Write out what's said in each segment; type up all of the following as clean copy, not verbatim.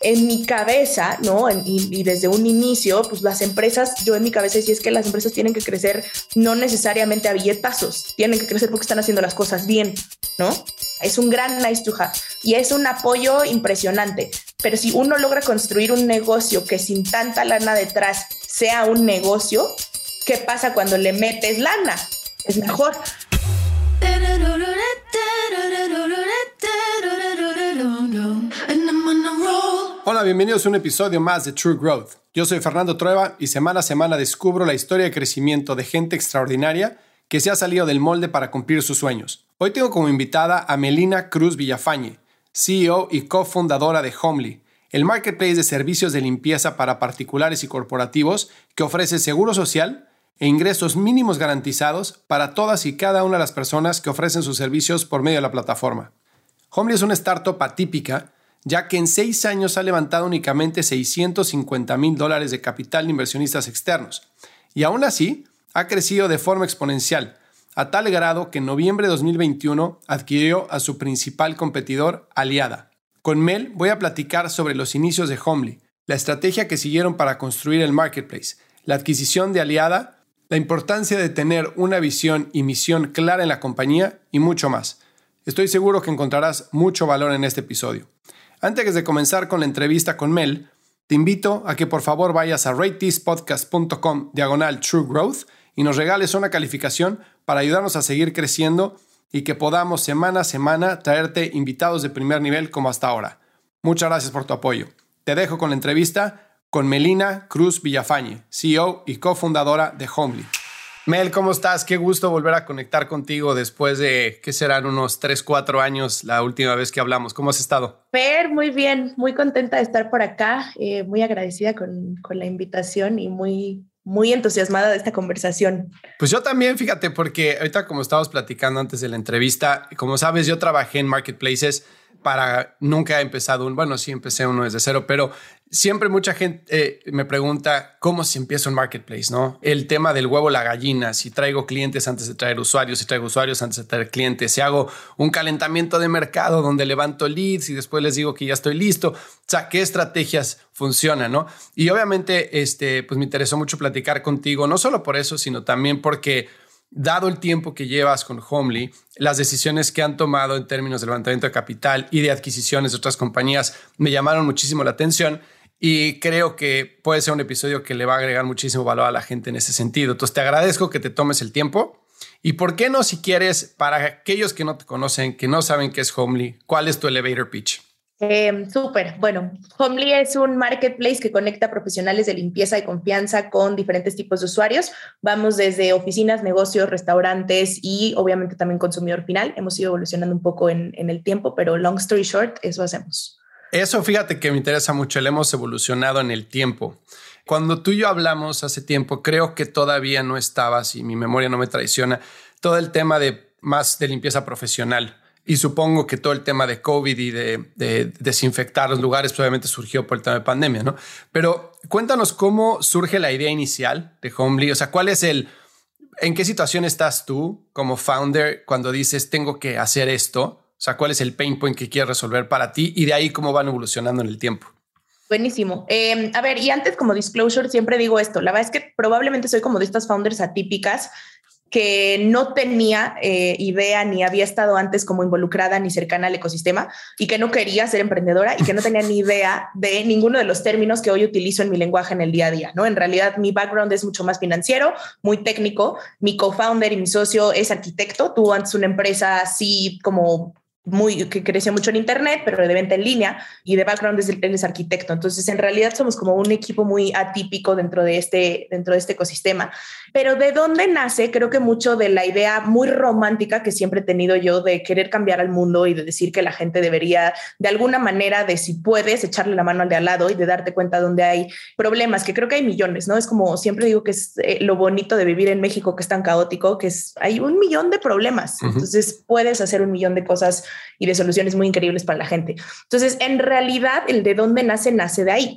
en mi cabeza, ¿no? Y desde un inicio, pues las empresas, yo en mi cabeza sí es que las empresas tienen que crecer no necesariamente a billetazos, tienen que crecer porque están haciendo las cosas bien, ¿no? Es un gran nice to have y es un apoyo impresionante. Pero si uno logra construir un negocio que sin tanta lana detrás sea un negocio, ¿qué pasa cuando le metes lana? Es mejor. Hola, bienvenidos a un episodio más de True Growth. Yo soy Fernando Trueba y semana a semana descubro la historia de crecimiento de gente extraordinaria que se ha salido del molde para cumplir sus sueños. Hoy tengo como invitada a Melina Cruz Villafañe, CEO y cofundadora de Homely, el marketplace de servicios de limpieza para particulares y corporativos que ofrece seguro social e ingresos mínimos garantizados para todas y cada una de las personas que ofrecen sus servicios por medio de la plataforma. Homely es una startup atípica, ya que en 6 años ha levantado únicamente $650,000 de capital de inversionistas externos, y aún así ha crecido de forma exponencial, a tal grado que en noviembre de 2021 adquirió a su principal competidor, Aliada. Con Mel voy a platicar sobre los inicios de Homely, la estrategia que siguieron para construir el marketplace, la adquisición de Aliada, la importancia de tener una visión y misión clara en la compañía y mucho más. Estoy seguro que encontrarás mucho valor en este episodio. Antes de comenzar con la entrevista con Mel, te invito a que por favor vayas a ratethispodcast.com/truegrowth y nos regales una calificación para ayudarnos a seguir creciendo y que podamos semana a semana traerte invitados de primer nivel como hasta ahora. Muchas gracias por tu apoyo. Te dejo con la entrevista con Melina Cruz Villafañe, CEO y cofundadora de Homely. Mel, ¿cómo estás? Qué gusto volver a conectar contigo después de, ¿qué serán? Unos 3-4 años la última vez que hablamos. ¿Cómo has estado? Fer, muy bien, muy contenta de estar por acá, muy agradecida con la invitación y muy entusiasmada de esta conversación. Pues yo también, fíjate, porque ahorita como estábamos platicando antes de la entrevista, como sabes, yo trabajé en marketplaces nunca he empezado sí empecé uno desde cero, pero siempre mucha gente me pregunta cómo se empieza un marketplace, ¿no? El tema del huevo, la gallina, si traigo clientes antes de traer usuarios, si traigo usuarios antes de traer clientes, si hago un calentamiento de mercado donde levanto leads y después les digo que ya estoy listo. O sea, ¿qué estrategias funcionan, no? Y obviamente, pues me interesó mucho platicar contigo, no solo por eso, sino también porque dado el tiempo que llevas con Homely, las decisiones que han tomado en términos de levantamiento de capital y de adquisiciones de otras compañías me llamaron muchísimo la atención y creo que puede ser un episodio que le va a agregar muchísimo valor a la gente en ese sentido. Entonces te agradezco que te tomes el tiempo y por qué no, si quieres, para aquellos que no te conocen, que no saben qué es Homely, ¿cuál es tu elevator pitch? Súper. Bueno, Homely es un marketplace que conecta profesionales de limpieza y confianza con diferentes tipos de usuarios. Vamos desde oficinas, negocios, restaurantes y obviamente también consumidor final. Hemos ido evolucionando un poco en el tiempo, pero long story short, eso hacemos. Eso, fíjate que me interesa mucho. Le hemos evolucionado en el tiempo. Cuando tú y yo hablamos hace tiempo, creo que todavía no estaba, si mi memoria no me traiciona, todo el tema de limpieza profesional. Y supongo que todo el tema de COVID y de desinfectar los lugares probablemente surgió por el tema de pandemia, ¿no? Pero cuéntanos cómo surge la idea inicial de Homely. O sea, ¿en qué situación estás tú como founder cuando dices tengo que hacer esto? O sea, ¿cuál es el pain point que quieres resolver para ti? Y de ahí cómo van evolucionando en el tiempo. Buenísimo. A ver, y antes como disclosure siempre digo esto. La verdad es que probablemente soy como de estas founders atípicas que no tenía idea ni había estado antes como involucrada ni cercana al ecosistema y que no quería ser emprendedora y que no tenía ni idea de ninguno de los términos que hoy utilizo en mi lenguaje en el día a día, ¿no? En realidad mi background es mucho más financiero, muy técnico. Mi co-founder y mi socio es arquitecto. Tuvo antes una empresa así como que creció mucho en internet, pero de venta en línea, y de background él es arquitecto. Entonces, en realidad somos como un equipo muy atípico dentro de este ecosistema. Pero ¿de dónde nace? Creo que mucho de la idea muy romántica que siempre he tenido yo de querer cambiar al mundo y de decir que la gente debería, de alguna manera, de si puedes, echarle la mano al de al lado y de darte cuenta donde hay problemas, que creo que hay millones, ¿no? Es como siempre digo que es lo bonito de vivir en México, que es tan caótico, que hay 1 millón de problemas. Uh-huh. Entonces, puedes hacer 1 millón de cosas y de soluciones muy increíbles para la gente. Entonces, en realidad, el de dónde nace de ahí.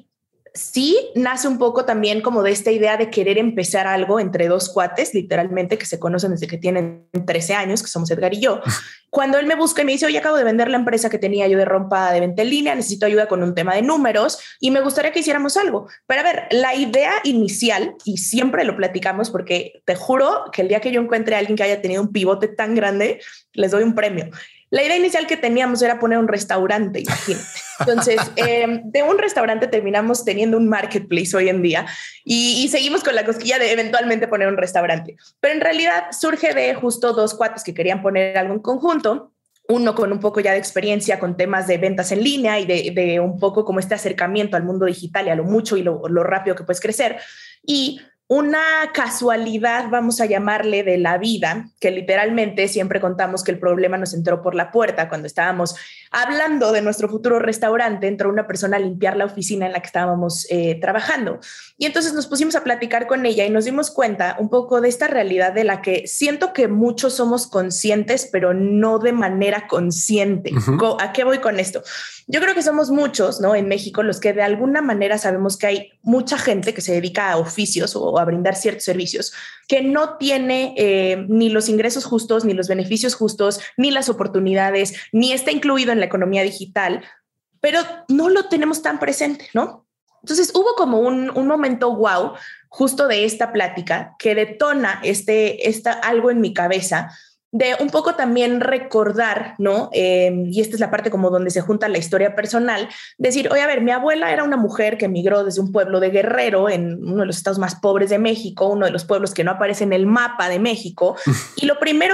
Sí, nace un poco también como de esta idea de querer empezar algo entre dos cuates, literalmente, que se conocen desde que tienen 13 años, que somos Edgar y yo. Cuando él me busca y me dice, oye, acabo de vender la empresa que tenía yo de ropa de venta en línea, necesito ayuda con un tema de números y me gustaría que hiciéramos algo. Pero a ver, la idea inicial, y siempre lo platicamos porque te juro que el día que yo encuentre a alguien que haya tenido un pivote tan grande, les doy un premio. La idea inicial que teníamos era poner un restaurante, imagínate. Entonces, de un restaurante terminamos teniendo un marketplace hoy en día y seguimos con la cosquilla de eventualmente poner un restaurante. Pero en realidad surge de justo dos cuates que querían poner algo en conjunto. Uno con un poco ya de experiencia con temas de ventas en línea y de un poco como este acercamiento al mundo digital y a lo mucho y lo rápido que puedes crecer. Y una casualidad, vamos a llamarle, de la vida, que literalmente siempre contamos que el problema nos entró por la puerta cuando estábamos hablando de nuestro futuro restaurante. Entró una persona a limpiar la oficina en la que estábamos trabajando. Y entonces nos pusimos a platicar con ella y nos dimos cuenta un poco de esta realidad de la que siento que muchos somos conscientes, pero no de manera consciente. Uh-huh. ¿A qué voy con esto? Yo creo que somos muchos, ¿no? En México, los que de alguna manera sabemos que hay mucha gente que se dedica a oficios o a brindar ciertos servicios que no tiene ni los ingresos justos, ni los beneficios justos, ni las oportunidades, ni está incluido en la economía digital, pero no lo tenemos tan presente, ¿no? Entonces hubo como un momento wow justo de esta plática que detona algo en mi cabeza de un poco también recordar, ¿no? Y esta es la parte como donde se junta la historia personal, decir, oye, a ver, mi abuela era una mujer que emigró desde un pueblo de Guerrero, en uno de los estados más pobres de México, uno de los pueblos que no aparece en el mapa de México, y lo primero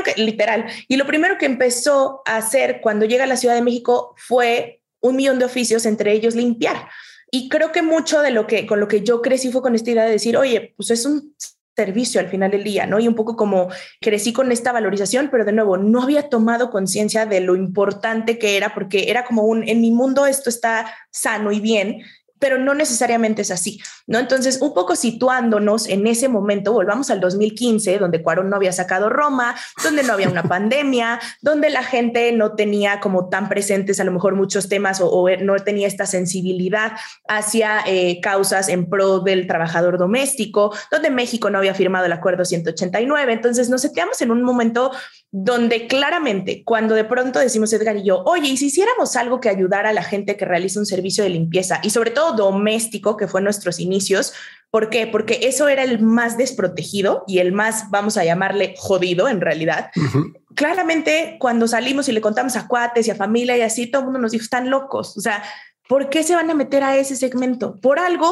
que empezó a hacer cuando llega a la Ciudad de México fue 1 millón de oficios, entre ellos limpiar. Y creo que mucho de con lo que yo crecí fue con esta idea de decir, oye, pues es un servicio al final del día, ¿no? Y un poco como crecí con esta valorización, pero de nuevo, no había tomado conciencia de lo importante que era, porque era como en mi mundo esto está sano y bien, pero no necesariamente es así, ¿no? Entonces, un poco situándonos en ese momento, volvamos al 2015, donde Cuarón no había sacado Roma, donde no había una pandemia, donde la gente no tenía como tan presentes a lo mejor muchos temas o no tenía esta sensibilidad hacia causas en pro del trabajador doméstico, donde México no había firmado el Acuerdo 189. Entonces, nos sentíamos en un momento donde claramente, cuando de pronto decimos Edgar y yo, oye, ¿y si hiciéramos algo que ayudara a la gente que realiza un servicio de limpieza y sobre todo doméstico, que fue nuestros inicios? ¿Por qué? Porque eso era el más desprotegido y el más, vamos a llamarle, jodido en realidad. Uh-huh. Claramente, cuando salimos y le contamos a cuates y a familia y así, todo el mundo nos dijo, están locos. O sea, ¿por qué se van a meter a ese segmento? Por algo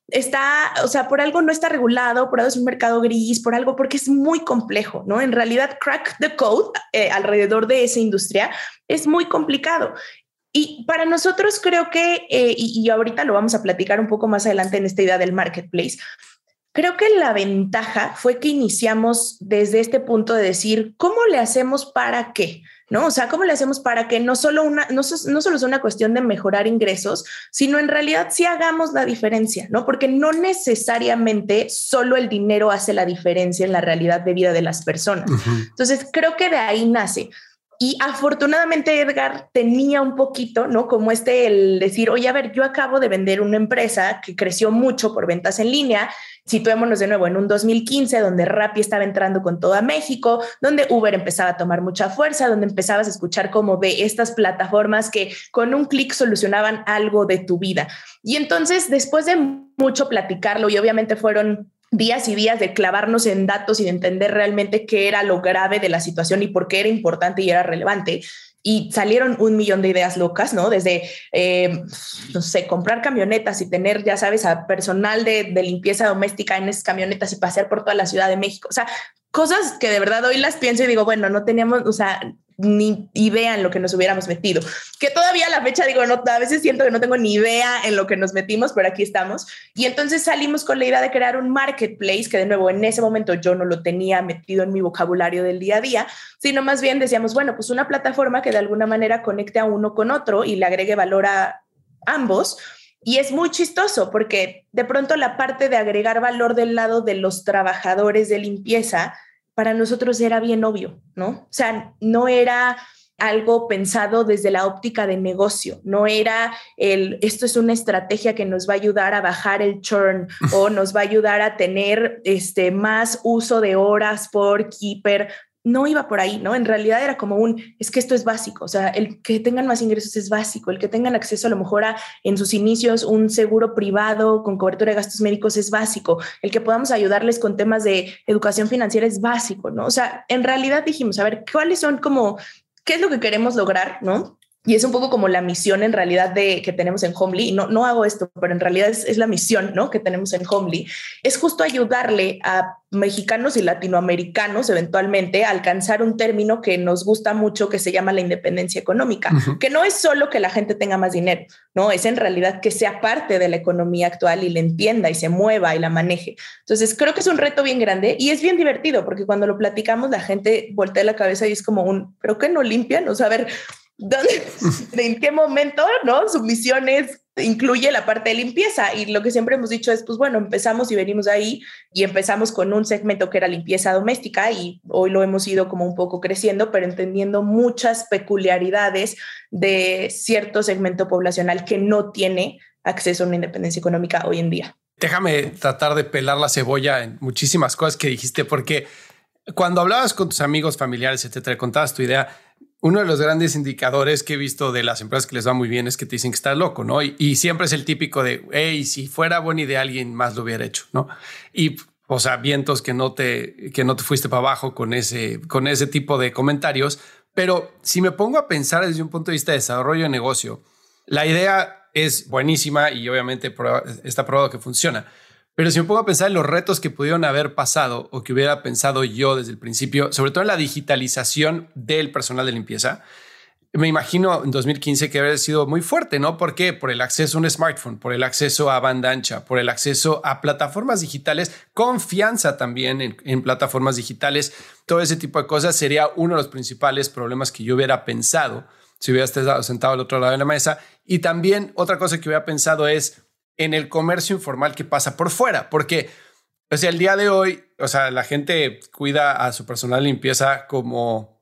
por algo no está regulado, por algo es un mercado gris, por algo, porque es muy complejo, ¿no? En realidad, crack the code alrededor de esa industria es muy complicado. Y para nosotros creo que, y ahorita lo vamos a platicar un poco más adelante en esta idea del marketplace, creo que la ventaja fue que iniciamos desde este punto de decir, ¿cómo le hacemos para qué? ¿No? O sea, ¿cómo le hacemos para que no solo es una cuestión de mejorar ingresos, sino en realidad sí hagamos la diferencia, ¿no? Porque no necesariamente solo el dinero hace la diferencia en la realidad de vida de las personas. Uh-huh. Entonces, creo que de ahí nace. Y afortunadamente Edgar tenía un poquito, ¿no? Como el decir, oye, a ver, yo acabo de vender una empresa que creció mucho por ventas en línea. Situémonos de nuevo en un 2015, donde Rappi estaba entrando con todo a México, donde Uber empezaba a tomar mucha fuerza, donde empezabas a escuchar como de estas plataformas que con un clic solucionaban algo de tu vida. Y entonces, después de mucho platicarlo, y obviamente fueron días y días de clavarnos en datos y de entender realmente qué era lo grave de la situación y por qué era importante y era relevante. Y salieron 1 millón de ideas locas, ¿no? Desde, no sé, comprar camionetas y tener, ya sabes, a personal de limpieza doméstica en esas camionetas y pasear por toda la Ciudad de México. O sea, cosas que de verdad hoy las pienso y digo, bueno, no teníamos, o sea, ni idea en lo que nos hubiéramos metido. Que todavía a la fecha digo, no, a veces siento que no tengo ni idea en lo que nos metimos, pero aquí estamos. Y entonces salimos con la idea de crear un marketplace, que de nuevo en ese momento yo no lo tenía metido en mi vocabulario del día a día, sino más bien decíamos, bueno, pues una plataforma que de alguna manera conecte a uno con otro y le agregue valor a ambos. Y es muy chistoso porque de pronto la parte de agregar valor del lado de los trabajadores de limpieza para nosotros era bien obvio, ¿no? O sea, no era algo pensado desde la óptica de negocio. No era esto es una estrategia que nos va a ayudar a bajar el churn o nos va a ayudar a tener más uso de horas por keeper. No iba por ahí, ¿no? En realidad era como es que esto es básico, o sea, el que tengan más ingresos es básico, el que tengan acceso a lo mejor en sus inicios un seguro privado con cobertura de gastos médicos es básico, el que podamos ayudarles con temas de educación financiera es básico, ¿no? O sea, en realidad dijimos, a ver, ¿cuáles son qué es lo que queremos lograr, ¿no? Y es un poco como la misión en realidad que tenemos en Homely. No hago esto, pero en realidad es la misión, ¿no?, que tenemos en Homely. Es justo ayudarle a mexicanos y latinoamericanos eventualmente a alcanzar un término que nos gusta mucho, que se llama la independencia económica, que no es solo que la gente tenga más dinero, no, es en realidad que sea parte de la economía actual y la entienda y se mueva y la maneje. Entonces creo que es un reto bien grande y es bien divertido porque cuando lo platicamos la gente voltea la cabeza y es como ¿pero qué no limpian? O sea, a ver, ¿en qué momento, no? Su misión incluye la parte de limpieza y lo que siempre hemos dicho es, pues bueno, empezamos y venimos ahí y empezamos con un segmento que era limpieza doméstica y hoy lo hemos ido como un poco creciendo, pero entendiendo muchas peculiaridades de cierto segmento poblacional que no tiene acceso a una independencia económica hoy en día. Déjame tratar de pelar la cebolla en muchísimas cosas que dijiste, porque cuando hablabas con tus amigos, familiares, etcétera, contabas tu idea. Uno de los grandes indicadores que he visto de las empresas que les va muy bien es que te dicen que estás loco, ¿no? Y siempre es el típico de, hey, si fuera buena idea, alguien más lo hubiera hecho, ¿no? Y, o sea, vientos que no te fuiste para abajo con ese tipo de comentarios. Pero si me pongo a pensar desde un punto de vista de desarrollo de negocio, la idea es buenísima y obviamente está probado que funciona. Pero si me pongo a pensar en los retos que pudieron haber pasado o que hubiera pensado yo desde el principio, sobre todo en la digitalización del personal de limpieza, me imagino en 2015 que habría sido muy fuerte, ¿no? ¿Por qué? Por el acceso a un smartphone, por el acceso a banda ancha, por el acceso a plataformas digitales, confianza también en plataformas digitales. Todo ese tipo de cosas sería uno de los principales problemas que yo hubiera pensado si hubiera estado sentado al otro lado de la mesa. Y también otra cosa que hubiera pensado es en el comercio informal que pasa por fuera, porque o sea, el día de hoy, o sea, la gente cuida a su personal de limpieza como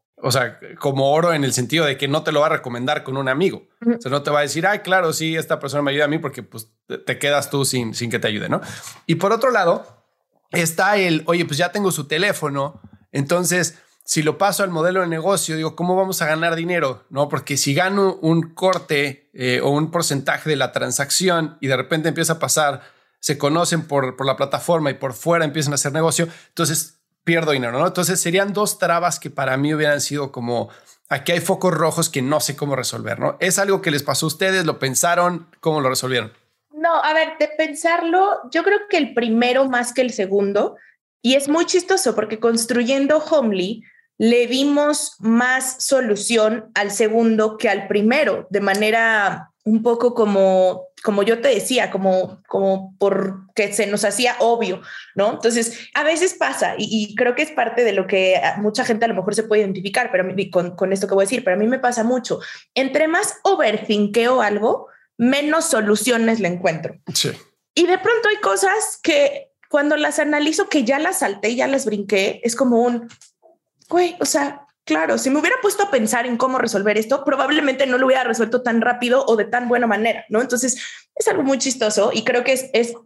oro, en el sentido de que no te lo va a recomendar con un amigo. O sea, no te va a decir, ay, claro, sí, esta persona me ayuda a mí, porque pues te quedas tú sin que te ayude, ¿no? Y por otro lado está oye, pues ya tengo su teléfono, entonces si lo paso al modelo de negocio, digo, ¿cómo vamos a ganar dinero? No, porque si gano un corte o un porcentaje de la transacción y de repente empieza a pasar, se conocen por la plataforma y por fuera empiezan a hacer negocio, entonces pierdo dinero, ¿no? Entonces serían dos trabas que para mí hubieran sido como, aquí hay focos rojos que no sé cómo resolver, ¿no? ¿Es algo que les pasó a ustedes? ¿Lo pensaron? ¿Cómo lo resolvieron? No, a ver, de pensarlo, yo creo que el primero más que el segundo, y es muy chistoso porque construyendo Homely le dimos más solución al segundo que al primero, de manera un poco como yo te decía, como porque se nos hacía obvio, ¿no? Entonces, a veces pasa, y creo que es parte de lo que mucha gente a lo mejor se puede identificar, pero con esto que voy a decir, pero a mí me pasa mucho. Entre más overthinkeo algo, menos soluciones le encuentro. Sí. Y de pronto hay cosas que cuando las analizo, que ya las salté, ya las brinqué, es como güey, o sea, claro, si me hubiera puesto a pensar en cómo resolver esto, probablemente no lo hubiera resuelto tan rápido o de tan buena manera, ¿no? Entonces es algo muy chistoso y creo que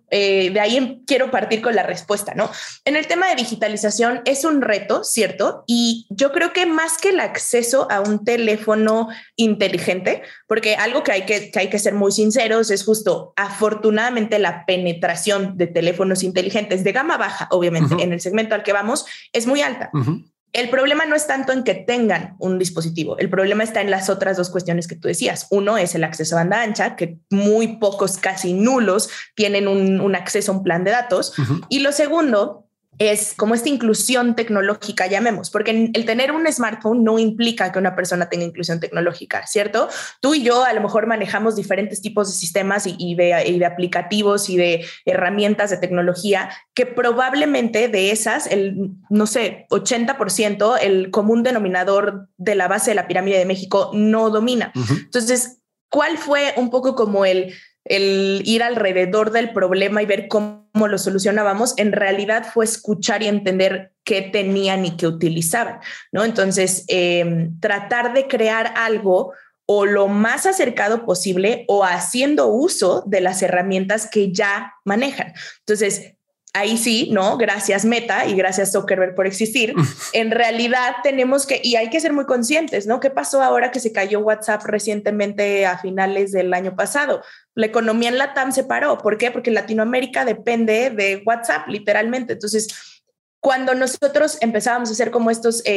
de ahí quiero partir con la respuesta, ¿no? En el tema de digitalización es un reto, ¿cierto? Y yo creo que más que el acceso a un teléfono inteligente, porque algo que hay que ser muy sinceros es justo, afortunadamente la penetración de teléfonos inteligentes de gama baja, obviamente, en el segmento al que vamos, es muy alta. El problema no es tanto en que tengan un dispositivo, el problema está en las otras dos cuestiones que tú decías. Uno es el acceso a banda ancha, que muy pocos, casi nulos, tienen un acceso a un plan de datos. Y lo segundo es como esta inclusión tecnológica, llamemos, porque el tener un smartphone no implica que una persona tenga inclusión tecnológica, ¿cierto? Tú y yo a lo mejor manejamos diferentes tipos de sistemas y de aplicativos y de herramientas de tecnología que probablemente de esas, no sé, 80%, el común denominador de la base de la pirámide de México no domina. Entonces, ¿cuál fue un poco como el ir alrededor del problema y ver cómo lo solucionábamos, en realidad fue escuchar y entender qué tenían y qué utilizaban, ¿no? Entonces, tratar de crear algo o lo más acercado posible o haciendo uso de las herramientas que ya manejan. Entonces, ahí sí, ¿no? Gracias Meta y gracias Zuckerberg por existir. En realidad tenemos que, y hay que ser muy conscientes, ¿no? ¿Qué pasó ahora que se cayó WhatsApp recientemente a finales del año pasado? La economía en LATAM se paró. ¿Por qué? Porque Latinoamérica depende de WhatsApp, literalmente. Entonces, cuando nosotros empezábamos a hacer como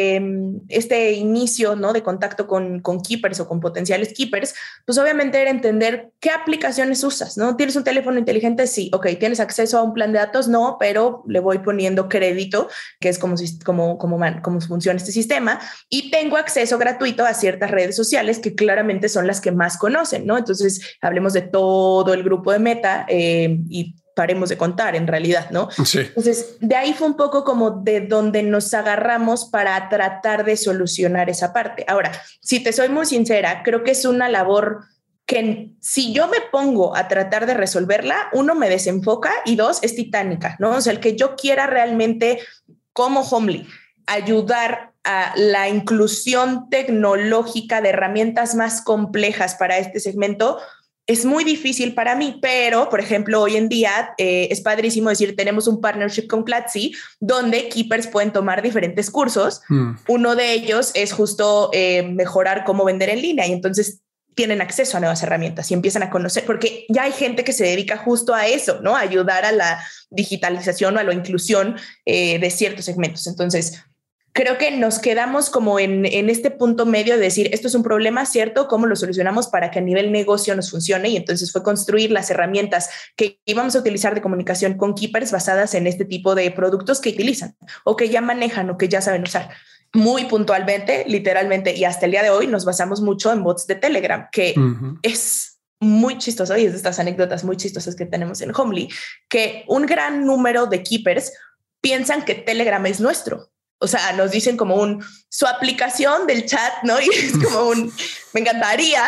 este inicio, ¿no? De contacto con keepers o con potenciales keepers, pues obviamente era entender qué aplicaciones usas, ¿no? ¿Tienes un teléfono inteligente? Sí. Ok. ¿Tienes acceso a un plan de datos? No, pero le voy poniendo crédito, que es como funciona este sistema, y tengo acceso gratuito a ciertas redes sociales que claramente son las que más conocen, ¿no? Entonces, hablemos de todo el grupo de Meta y paremos de contar en realidad, ¿no? Sí. Entonces, de ahí fue un poco como de donde nos agarramos para tratar de solucionar esa parte. Ahora, si te soy muy sincera, creo que es una labor que si yo me pongo a tratar de resolverla, uno, me desenfoca y dos, es titánica, ¿no? O sea, el que yo quiera realmente como Homely ayudar a la inclusión tecnológica de herramientas más complejas para este segmento, es muy difícil para mí, pero, por ejemplo, hoy en día es padrísimo decir, tenemos un partnership con Platzi, donde keepers pueden tomar diferentes cursos. Uno de ellos es justo mejorar cómo vender en línea y entonces tienen acceso a nuevas herramientas y empiezan a conocer, porque ya hay gente que se dedica justo a eso, ¿no? A ayudar a la digitalización o a la inclusión de ciertos segmentos. Entonces, creo que nos quedamos como en este punto medio de decir, esto es un problema, ¿cierto? ¿Cómo lo solucionamos para que a nivel negocio nos funcione? Y entonces fue construir las herramientas que íbamos a utilizar de comunicación con keepers basadas en este tipo de productos que utilizan o que ya manejan o que ya saben usar. Muy puntualmente, literalmente, y hasta el día de hoy nos basamos mucho en bots de Telegram, que es muy chistoso y es de estas anécdotas muy chistosas que tenemos en Homely, que un gran número de keepers piensan que Telegram es nuestro. O sea, nos dicen como su aplicación del chat, ¿no? Y es como me encantaría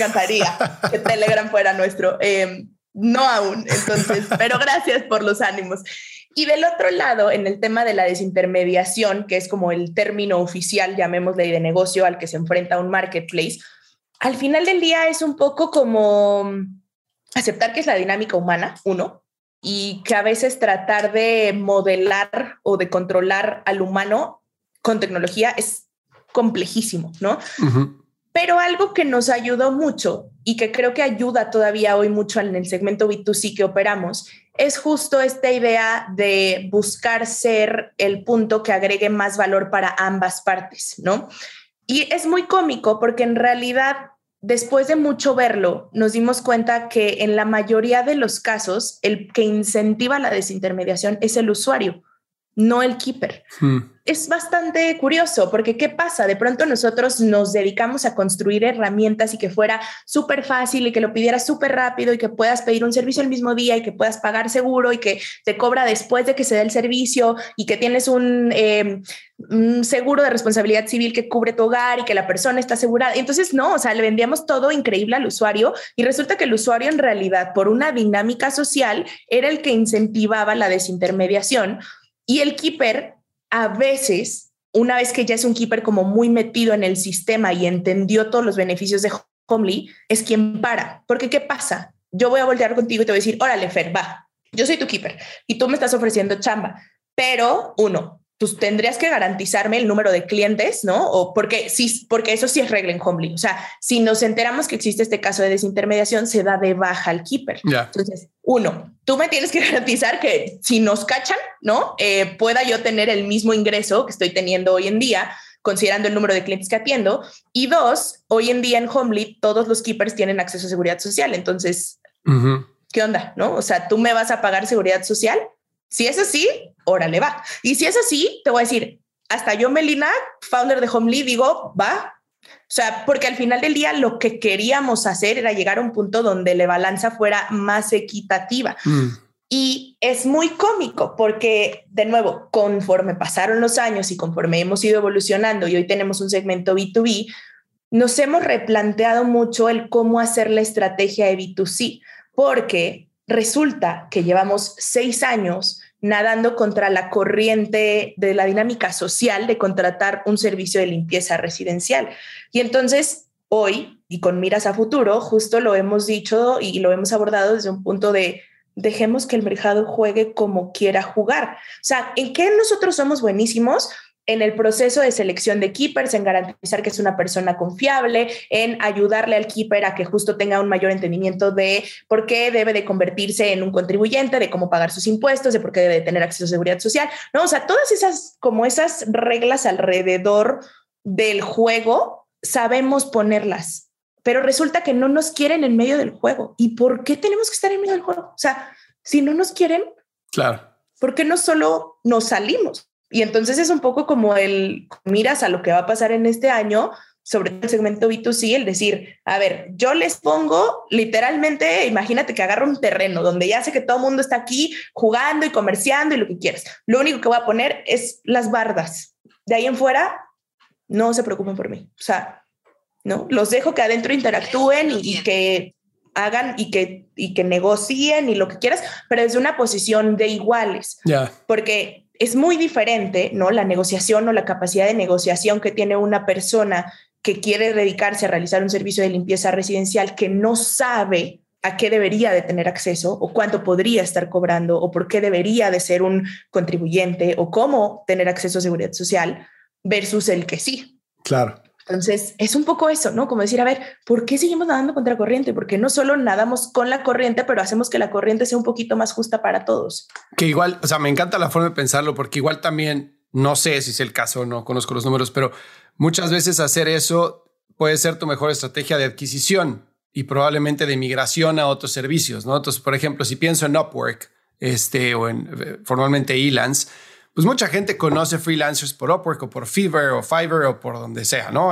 que Telegram fuera nuestro. No aún, entonces, pero gracias por los ánimos. Y del otro lado, en el tema de la desintermediación, que es como el término oficial, llamémosle, de negocio al que se enfrenta un marketplace, al final del día es un poco como aceptar que es la dinámica humana, uno, y que a veces tratar de modelar o de controlar al humano con tecnología es complejísimo, ¿no? Pero algo que nos ayudó mucho y que creo que ayuda todavía hoy mucho en el segmento B2C que operamos es justo esta idea de buscar ser el punto que agregue más valor para ambas partes, ¿no? Y es muy cómico porque en realidad, después de mucho verlo, nos dimos cuenta que en la mayoría de los casos, el que incentiva la desintermediación es el usuario, no el keeper. Es bastante curioso porque ¿qué pasa? De pronto nosotros nos dedicamos a construir herramientas y que fuera súper fácil y que lo pidieras súper rápido y que puedas pedir un servicio el mismo día y que puedas pagar seguro y que te cobra después de que se dé el servicio y que tienes un seguro de responsabilidad civil que cubre tu hogar y que la persona está asegurada. Entonces, no, o sea, le vendíamos todo increíble al usuario y resulta que el usuario en realidad, por una dinámica social, era el que incentivaba la desintermediación y el keeper, a veces, una vez que ya es un keeper como muy metido en el sistema y entendió todos los beneficios de Homely, es quien para. Porque ¿qué pasa? Yo voy a voltear contigo y te voy a decir, órale, Fer, va, yo soy tu keeper y tú me estás ofreciendo chamba, pero uno, pues tendrías que garantizarme el número de clientes, ¿no? O porque eso sí es regla en Homely. O sea, si nos enteramos que existe este caso de desintermediación, se da de baja al keeper. Yeah. Entonces, uno, tú me tienes que garantizar que si nos cachan, ¿no? Pueda yo tener el mismo ingreso que estoy teniendo hoy en día, considerando el número de clientes que atiendo. Y dos, hoy en día en Homely, todos los keepers tienen acceso a seguridad social. Entonces, ¿qué onda? ¿No? O sea, ¿tú me vas a pagar seguridad social? Si es así, órale, va. Y si es así, te voy a decir, hasta yo, Melina, founder de Homely, digo, va. O sea, porque al final del día lo que queríamos hacer era llegar a un punto donde la balanza fuera más equitativa. Y es muy cómico porque, de nuevo, conforme pasaron los años y conforme hemos ido evolucionando y hoy tenemos un segmento B2B, nos hemos replanteado mucho el cómo hacer la estrategia de B2C. porque resulta que llevamos 6 años nadando contra la corriente de la dinámica social de contratar un servicio de limpieza residencial. Y entonces hoy, y con miras a futuro, justo lo hemos dicho y lo hemos abordado desde un punto de dejemos que el mercado juegue como quiera jugar. O sea, ¿en qué nosotros somos buenísimos? En el proceso de selección de keepers, en garantizar que es una persona confiable, en ayudarle al keeper a que justo tenga un mayor entendimiento de por qué debe de convertirse en un contribuyente, de cómo pagar sus impuestos, de por qué debe de tener acceso a seguridad social, ¿no? O sea, todas esas reglas alrededor del juego sabemos ponerlas, pero resulta que no nos quieren en medio del juego. ¿Y por qué tenemos que estar en medio del juego? O sea, si no nos quieren, claro, ¿por qué no solo nos salimos? Y entonces es un poco como el miras a lo que va a pasar en este año, sobre el segmento B2C, el decir, a ver, yo les pongo literalmente, imagínate que agarro un terreno donde ya sé que todo el mundo está aquí jugando y comerciando y lo que quieras. Lo único que voy a poner es las bardas. De ahí en fuera, no se preocupen por mí. O sea, ¿no? Los dejo que adentro interactúen y que hagan y que negocien y lo que quieras, pero desde una posición de iguales. Yeah. Porque es muy diferente, ¿no? La negociación o la capacidad de negociación que tiene una persona que quiere dedicarse a realizar un servicio de limpieza residencial que no sabe a qué debería de tener acceso o cuánto podría estar cobrando o por qué debería de ser un contribuyente o cómo tener acceso a seguridad social versus el que sí. Claro. Entonces, es un poco eso, ¿no? Como decir, a ver, ¿por qué seguimos nadando contra corriente? Porque no solo nadamos con la corriente, pero hacemos que la corriente sea un poquito más justa para todos. Que igual, o sea, me encanta la forma de pensarlo, porque igual también, no sé si es el caso, no conozco los números, pero muchas veces hacer eso puede ser tu mejor estrategia de adquisición y probablemente de migración a otros servicios, ¿no? Entonces, por ejemplo, si pienso en Upwork, o en formalmente Elance, pues mucha gente conoce freelancers por Upwork o por Fiverr o por donde sea, ¿no?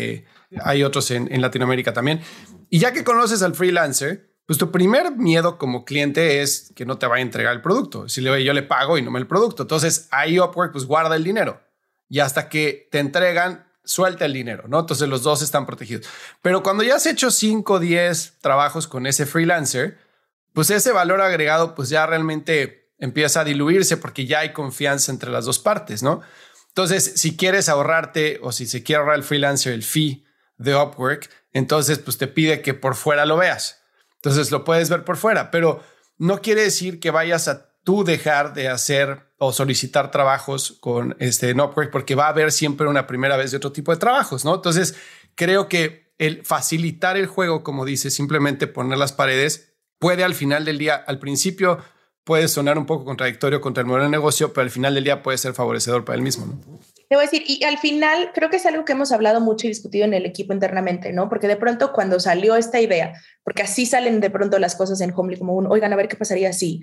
Hay otros en Latinoamérica también. Y ya que conoces al freelancer, pues tu primer miedo como cliente es que no te vaya a entregar el producto. Si yo le pago y no me el producto. Entonces ahí Upwork pues guarda el dinero y hasta que te entregan, suelta el dinero, ¿no? Entonces los dos están protegidos. Pero cuando ya has hecho 5 o 10 trabajos con ese freelancer, pues ese valor agregado pues ya realmente empieza a diluirse porque ya hay confianza entre las dos partes, ¿no? Entonces, si quieres ahorrarte o si se quiere ahorrar el freelancer el fee de Upwork, entonces pues te pide que por fuera lo veas. Entonces lo puedes ver por fuera, pero no quiere decir que vayas a tú dejar de hacer o solicitar trabajos con en Upwork, porque va a haber siempre una primera vez de otro tipo de trabajos, ¿no? Entonces, creo que el facilitar el juego, como dices, simplemente poner las paredes, puede al final del día, al principio puede sonar un poco contradictorio contra el modelo de negocio, pero al final del día puede ser favorecedor para él mismo, ¿no? Te voy a decir, y al final creo que es algo que hemos hablado mucho y discutido en el equipo internamente, ¿no? Porque de pronto cuando salió esta idea, porque así salen de pronto las cosas en Homely, como oigan, a ver qué pasaría así.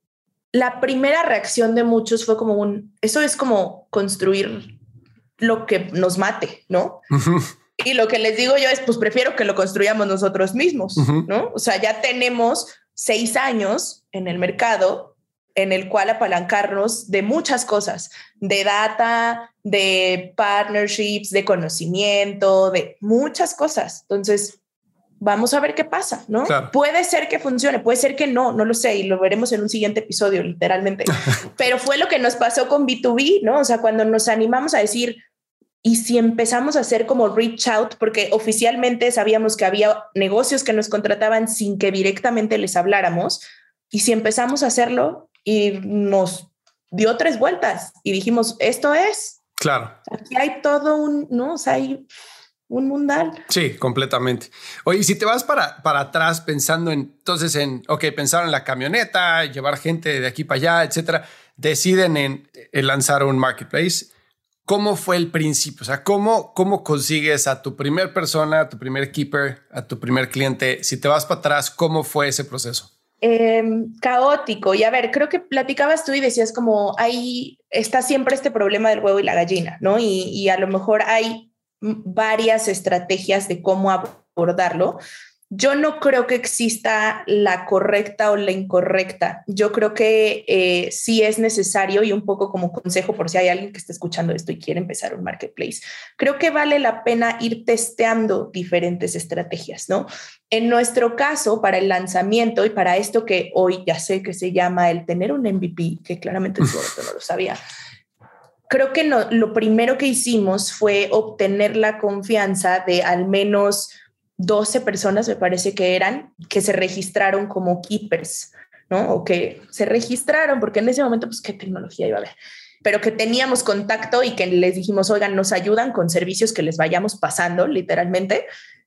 La primera reacción de muchos fue como eso es como construir lo que nos mate, ¿no? Uh-huh. Y lo que les digo yo es, pues prefiero que lo construyamos nosotros mismos, uh-huh, ¿no? O sea, ya tenemos 6 años en el mercado en el cual apalancarnos de muchas cosas, de data, de partnerships, de conocimiento, de muchas cosas. Entonces, vamos a ver qué pasa, ¿no? Claro. Puede ser que funcione, puede ser que no lo sé, y lo veremos en un siguiente episodio, literalmente. Pero fue lo que nos pasó con B2B, ¿no? O sea, cuando nos animamos a decir, ¿y si empezamos a hacer como reach out? Porque oficialmente sabíamos que había negocios que nos contrataban sin que directamente les habláramos. Y si empezamos a hacerlo y nos dio 3 vueltas y dijimos, esto es. Claro. Aquí hay todo ¿no? O sea, hay un mundal. Sí, completamente. Oye, si te vas para atrás pensando pensaron en la camioneta, llevar gente de aquí para allá, etcétera, deciden en lanzar un marketplace. ¿Cómo fue el principio? O sea, ¿cómo consigues a tu primer persona, a tu primer keeper, a tu primer cliente? Si te vas para atrás, ¿cómo fue ese proceso? Caótico. Y a ver, creo que platicabas tú y decías como ahí está siempre este problema del huevo y la gallina, ¿no? Y a lo mejor hay varias estrategias de cómo abordarlo. Yo no creo que exista la correcta o la incorrecta. Yo creo que sí es necesario, y un poco como consejo por si hay alguien que está escuchando esto y quiere empezar un marketplace, creo que vale la pena ir testeando diferentes estrategias, ¿no? En nuestro caso, para el lanzamiento y para esto que hoy ya sé que se llama el tener un MVP, que claramente en su momento no lo sabía, creo que no, lo primero que hicimos fue obtener la confianza de al menos 12 personas, me parece que eran, que se registraron como keepers, ¿no? O que se registraron, porque en ese momento, pues, ¿qué tecnología iba a haber? Pero que teníamos contacto y que les dijimos, oigan, nos ayudan con servicios que les vayamos pasando, literalmente,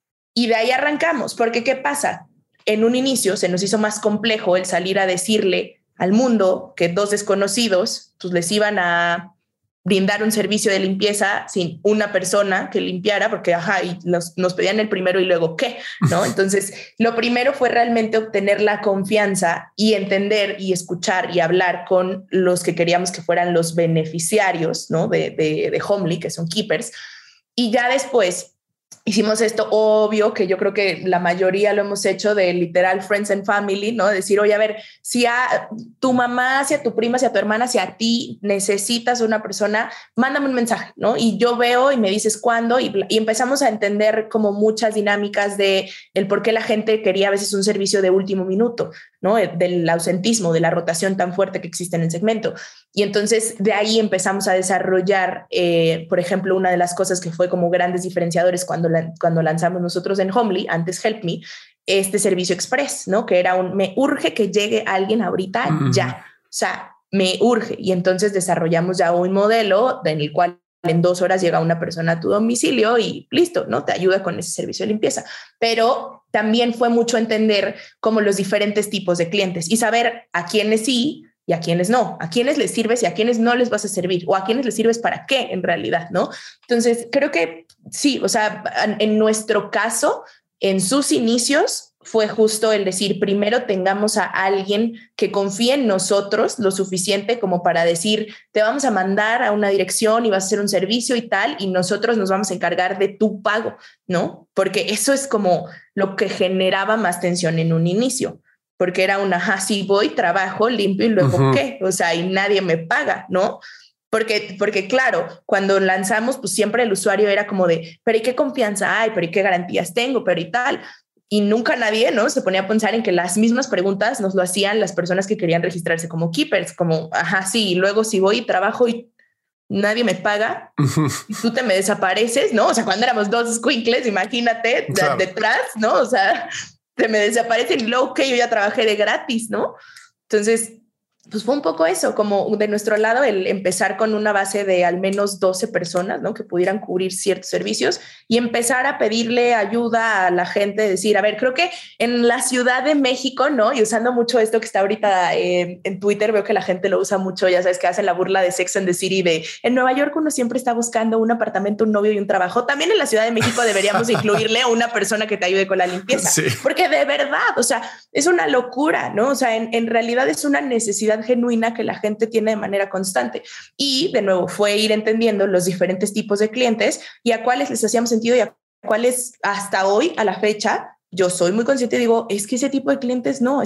y de ahí arrancamos, porque ¿qué pasa? En un inicio se nos hizo más complejo el salir a decirle al mundo que dos desconocidos, pues les iban a brindar un servicio de limpieza sin una persona que limpiara, porque y nos pedían el primero y luego qué, ¿no? Entonces, lo primero fue realmente obtener la confianza y entender y escuchar y hablar con los que queríamos que fueran los beneficiarios, ¿no? De Homely, que son keepers. Y ya después hicimos esto obvio, que yo creo que la mayoría lo hemos hecho, de literal friends and family, ¿no? Decir, oye, a ver, si a tu mamá, si a tu prima, si a tu hermana, si a ti necesitas una persona, mándame un mensaje, ¿no? Y yo veo y me dices cuándo, y empezamos a entender como muchas dinámicas de el por qué la gente quería a veces un servicio de último minuto, ¿no? Del ausentismo, de la rotación tan fuerte que existe en el segmento. Y entonces de ahí empezamos a desarrollar, por ejemplo, una de las cosas que fue como grandes diferenciadores cuando lanzamos nosotros en Homely, antes Help Me, este servicio express, ¿no? Que era me urge que llegue alguien ahorita ya. O sea, me urge. Y entonces desarrollamos ya un modelo en el cual en 2 horas llega una persona a tu domicilio y listo, ¿no? Te ayuda con ese servicio de limpieza. Pero también fue mucho entender como los diferentes tipos de clientes y saber a quiénes sí y a quiénes no, a quiénes les sirves y a quiénes no les vas a servir, o a quiénes les sirves para qué en realidad, ¿no? Entonces, creo que sí, o sea, en nuestro caso, en sus inicios, fue justo el decir, primero tengamos a alguien que confíe en nosotros lo suficiente como para decir, te vamos a mandar a una dirección y vas a hacer un servicio y tal, y nosotros nos vamos a encargar de tu pago, ¿no? Porque eso es como lo que generaba más tensión en un inicio, porque era sí voy, trabajo, limpio y luego ¿qué? O sea, y nadie me paga, ¿no? Porque claro, cuando lanzamos, pues siempre el usuario era como de, pero ¿y qué confianza hay? ¿Pero y qué garantías tengo? Pero y tal. Y nunca nadie, ¿no? Se ponía a pensar en que las mismas preguntas nos lo hacían las personas que querían registrarse como keepers, como, sí, y luego si voy y trabajo y nadie me paga, y tú te me desapareces, ¿no? O sea, cuando éramos dos squinkles, imagínate, claro, detrás, ¿no? O sea, se me desaparecen y luego que yo ya trabajé de gratis, ¿no? Entonces, pues fue un poco eso, como de nuestro lado, el empezar con una base de al menos 12 personas, ¿no? Que pudieran cubrir ciertos servicios y empezar a pedirle ayuda a la gente, decir, a ver, creo que en la Ciudad de México, ¿no? Y usando mucho esto que está ahorita en Twitter, veo que la gente lo usa mucho, ya sabes, que hacen la burla de Sex and the City, de en Nueva York uno siempre está buscando un apartamento, un novio y un trabajo. También en la Ciudad de México deberíamos incluirle a una persona que te ayude con la limpieza, sí, porque de verdad, o sea, es una locura, ¿no? O sea, en realidad es una necesidad genuina que la gente tiene de manera constante. Y de nuevo fue ir entendiendo los diferentes tipos de clientes y a cuáles les hacíamos sentido y a cuáles hasta hoy, a la fecha, yo soy muy consciente y digo, es que ese tipo de clientes no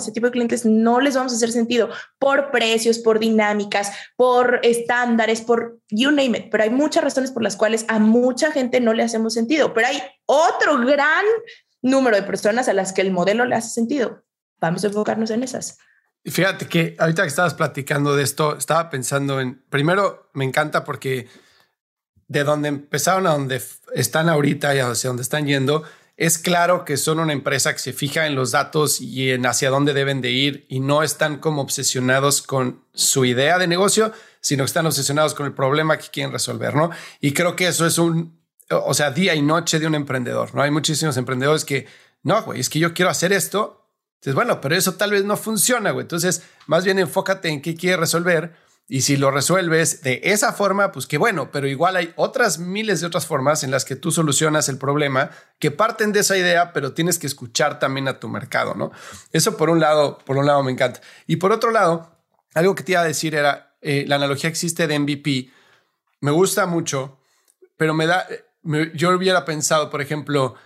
les vamos a hacer sentido por precios, por dinámicas, por estándares, por you name it. Pero hay muchas razones por las cuales a mucha gente no le hacemos sentido, pero hay otro gran número de personas a las que el modelo le hace sentido. Vamos a enfocarnos en esas. Fíjate que ahorita que estabas platicando de esto, estaba pensando primero me encanta porque de donde empezaron a donde están ahorita y hacia donde están yendo, es claro que son una empresa que se fija en los datos y en hacia dónde deben de ir y no están como obsesionados con su idea de negocio, sino que están obsesionados con el problema que quieren resolver, ¿no? Y creo que eso es día y noche de un emprendedor, ¿no? Hay muchísimos emprendedores que, no, güey, es que yo quiero hacer esto. Entonces, bueno, pero eso tal vez no funciona, güey. Entonces, más bien enfócate en qué quieres resolver y si lo resuelves de esa forma, pues qué bueno, pero igual hay otras miles de otras formas en las que tú solucionas el problema que parten de esa idea, pero tienes que escuchar también a tu mercado, ¿no? Eso por un lado me encanta. Y por otro lado, algo que te iba a decir era, la analogía que existe de MVP, me gusta mucho, pero yo hubiera pensado, por ejemplo,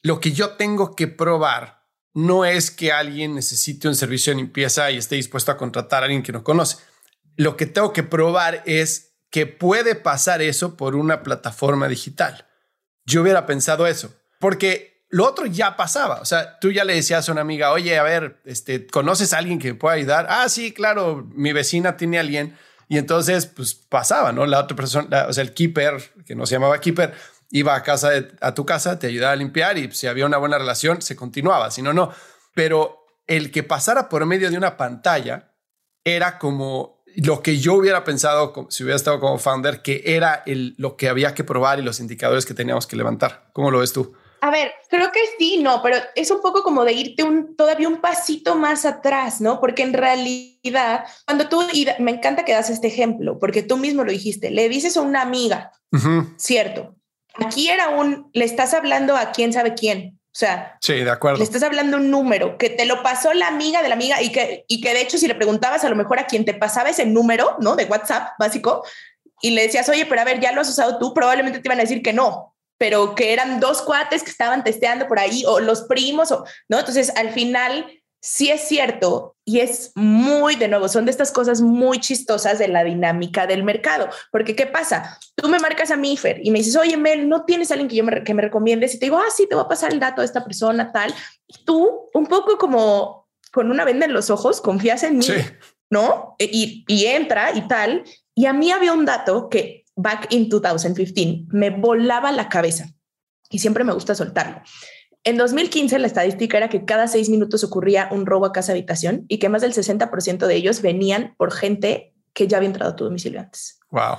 lo que yo tengo que probar no es que alguien necesite un servicio de limpieza y esté dispuesto a contratar a alguien que no conoce. Lo que tengo que probar es que puede pasar eso por una plataforma digital. Yo hubiera pensado eso, porque lo otro ya pasaba. O sea, tú ya le decías a una amiga, oye, a ver, ¿conoces a alguien que me pueda ayudar? Ah, sí, claro, mi vecina tiene a alguien. Y entonces, pues pasaba, ¿no? La otra persona, o sea, el keeper, que no se llamaba keeper, iba a tu casa, te ayudaba a limpiar y si había una buena relación, se continuaba, si no, no. Pero el que pasara por medio de una pantalla era como lo que yo hubiera pensado si hubiera estado como founder, que era lo que había que probar y los indicadores que teníamos que levantar. ¿Cómo lo ves tú? A ver, creo que sí, no, pero es un poco como de irte todavía un pasito más atrás, ¿no? Porque en realidad, me encanta que das este ejemplo, porque tú mismo lo dijiste, le dices a una amiga, cierto, aquí le estás hablando a quién sabe quién, o sea, sí, de acuerdo. Le estás hablando un número que te lo pasó la amiga de la amiga y que de hecho si le preguntabas a lo mejor a quien te pasaba ese número, ¿no? De WhatsApp básico y le decías, oye, pero a ver, ¿ya lo has usado tú? Probablemente te iban a decir que no, pero que eran 2 cuates que estaban testeando por ahí o los primos, ¿no? Entonces al final sí es cierto y es muy, de nuevo, son de estas cosas muy chistosas de la dinámica del mercado. Porque ¿qué pasa? Tú me marcas a mí, Fer, y me dices, oye, Mel, ¿no tienes a alguien que me recomiendes? Y te digo, sí, te voy a pasar el dato de esta persona, tal. Y tú, un poco como con una venda en los ojos, confías en mí, sí, ¿no? Y entra y tal. Y a mí había un dato que back in 2015 me volaba la cabeza y siempre me gusta soltarlo. En 2015 la estadística era que cada 6 minutos ocurría un robo a casa habitación y que más del 60% de ellos venían por gente que ya había entrado a tu domicilio antes. Wow.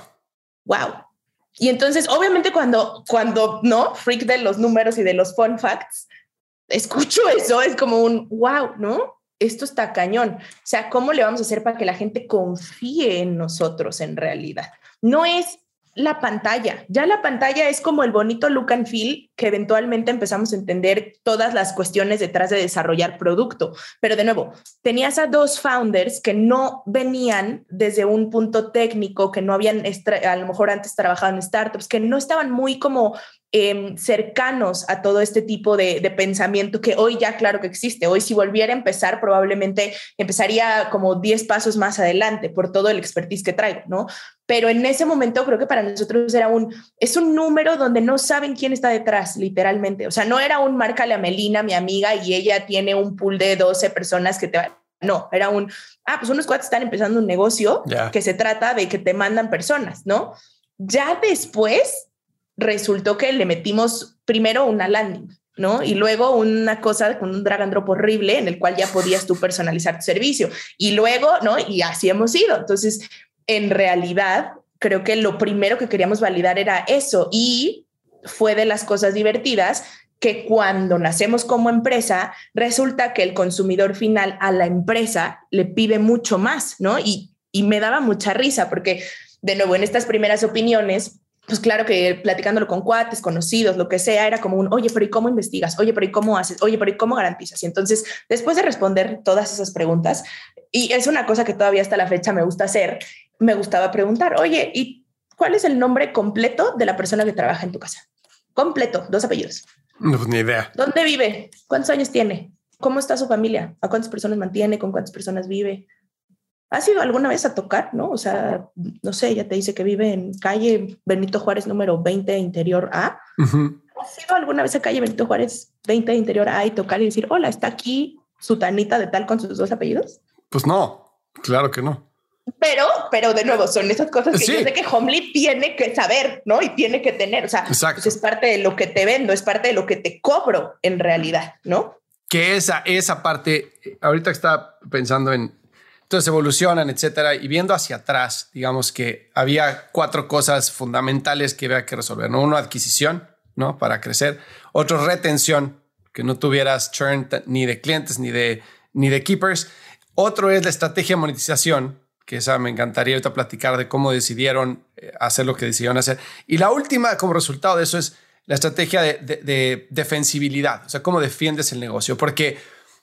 Y entonces, obviamente, cuando no, freak de los números y de los fun facts, escucho eso, es como un wow, ¿no? Esto está cañón. O sea, ¿cómo le vamos a hacer para que la gente confíe en nosotros en realidad? No es la pantalla. Ya la pantalla es como el bonito look and feel que eventualmente empezamos a entender todas las cuestiones detrás de desarrollar producto. Pero de nuevo, tenías a 2 founders que no venían desde un punto técnico, que no habían a lo mejor antes trabajado en startups, que no estaban muy como cercanos a todo este tipo de pensamiento que hoy ya claro que existe. Hoy si volviera a empezar, probablemente empezaría como 10 pasos más adelante por todo el expertise que traigo, ¿no? Pero en ese momento creo que para nosotros es un número donde no saben quién está detrás, literalmente. O sea, no era un márcale a Melina, mi amiga, y ella tiene un pool de 12 personas que te van. No, era pues unos cuates están empezando un negocio que se trata de que te mandan personas, ¿no? Ya después resultó que le metimos primero una landing, ¿no? Y luego una cosa con un drag and drop horrible en el cual ya podías tú personalizar tu servicio. Y luego, ¿no? Y así hemos ido. Entonces, en realidad, creo que lo primero que queríamos validar era eso y fue de las cosas divertidas que cuando nacemos como empresa, resulta que el consumidor final a la empresa le pide mucho más, ¿no? Y me daba mucha risa porque, de nuevo, en estas primeras opiniones, pues claro que platicándolo con cuates, conocidos, lo que sea, era como oye, pero ¿y cómo investigas? Oye, pero ¿y cómo haces? Oye, pero ¿y cómo garantizas? Y entonces, después de responder todas esas preguntas, y es una cosa que todavía hasta la fecha me gusta hacer, me gustaba preguntar, oye, ¿y cuál es el nombre completo de la persona que trabaja en tu casa? Completo, 2 apellidos. No, pues ni idea. ¿Dónde vive? ¿Cuántos años tiene? ¿Cómo está su familia? ¿A cuántas personas mantiene? ¿Con cuántas personas vive? ¿Has ido alguna vez a tocar, no? O sea, no sé, ella te dice que vive en calle Benito Juárez número 20, interior A. Uh-huh. ¿Has ido alguna vez a calle Benito Juárez 20, interior A y tocar y decir, hola, ¿está aquí sutanita de tal con sus 2 apellidos? Pues no, claro que no. Pero de nuevo, son esas cosas que yo sé que Homely tiene que saber, ¿no? Y tiene que tener, o sea, pues es parte de lo que te vendo, es parte de lo que te cobro en realidad, ¿no? Que esa parte, ahorita estaba pensando en, entonces evolucionan, etcétera, y viendo hacia atrás, digamos que había 4 cosas fundamentales que había que resolver, ¿no? Uno, adquisición, ¿no? Para crecer. Otro, retención, que no tuvieras churn ni de clientes ni de keepers. Otro es la estrategia de monetización, que esa me encantaría ahorita platicar de cómo decidieron hacer lo que decidieron hacer. Y la última, como resultado de eso, es la estrategia de defensibilidad, o sea, cómo defiendes el negocio. Porque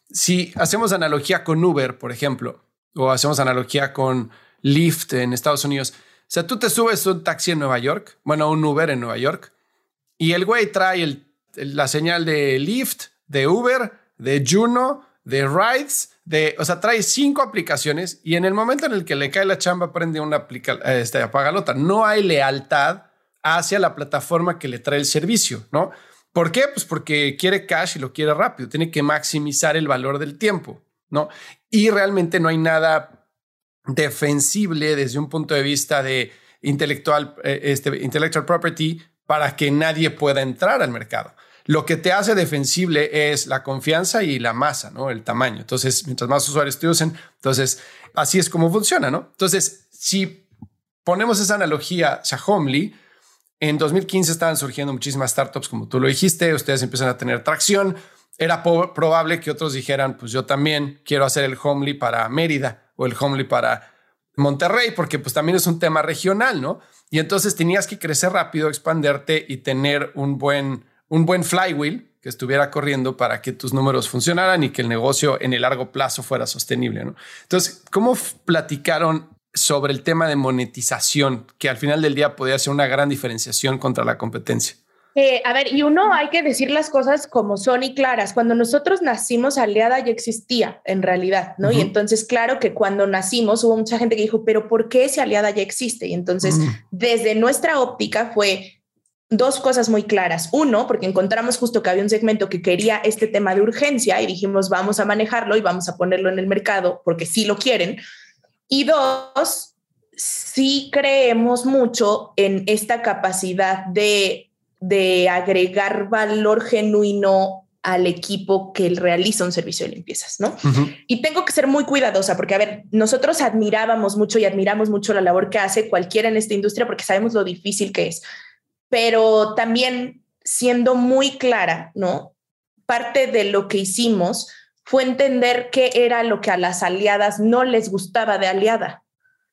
si hacemos analogía con Uber, por ejemplo, o hacemos analogía con Lyft en Estados Unidos, o sea, tú te subes un taxi en Nueva York, bueno, un Uber en Nueva York, y el güey trae el la señal de Lyft, de Uber, de Juno, de Rides, o sea, trae 5 aplicaciones y en el momento en el que le cae la chamba prende una apaga la otra. No hay lealtad hacia la plataforma que le trae el servicio, ¿no? ¿Por qué? Pues porque quiere cash y lo quiere rápido. Tiene que maximizar el valor del tiempo, ¿no? Y realmente no hay nada defensible desde un punto de vista de intellectual property para que nadie pueda entrar al mercado. Lo que te hace defensible es la confianza y la masa, ¿no? El tamaño. Entonces, mientras más usuarios te usen, entonces así es como funciona, ¿no? Entonces, si ponemos esa analogía a Homely, en 2015 estaban surgiendo muchísimas startups, como tú lo dijiste, ustedes empiezan a tener tracción. Era probable que otros dijeran, pues yo también quiero hacer el Homely para Mérida o el Homely para Monterrey, porque pues también es un tema regional, ¿no? Y entonces tenías que crecer rápido, expanderte y tener un buen flywheel que estuviera corriendo para que tus números funcionaran y que el negocio en el largo plazo fuera sostenible, ¿no? Entonces, ¿cómo platicaron sobre el tema de monetización, que al final del día podía ser una gran diferenciación contra la competencia? A ver, y uno hay que decir las cosas como son y claras. Cuando nosotros nacimos, Aliada ya existía en realidad, ¿no? Y entonces, claro que cuando nacimos hubo mucha gente que dijo, pero ¿por qué si Aliada ya existe? Y entonces, desde nuestra óptica fue 2 cosas muy claras. 1, porque encontramos justo que había un segmento que quería este tema de urgencia y dijimos, vamos a manejarlo y vamos a ponerlo en el mercado porque sí lo quieren. Y 2, sí creemos mucho en esta capacidad de agregar valor genuino al equipo que realiza un servicio de limpiezas, ¿no? Y tengo que ser muy cuidadosa porque, a ver, nosotros admirábamos mucho y admiramos mucho la labor que hace cualquiera en esta industria porque sabemos lo difícil que es. Pero también siendo muy clara, ¿no? Parte de lo que hicimos fue entender qué era lo que a las aliadas no les gustaba de Aliada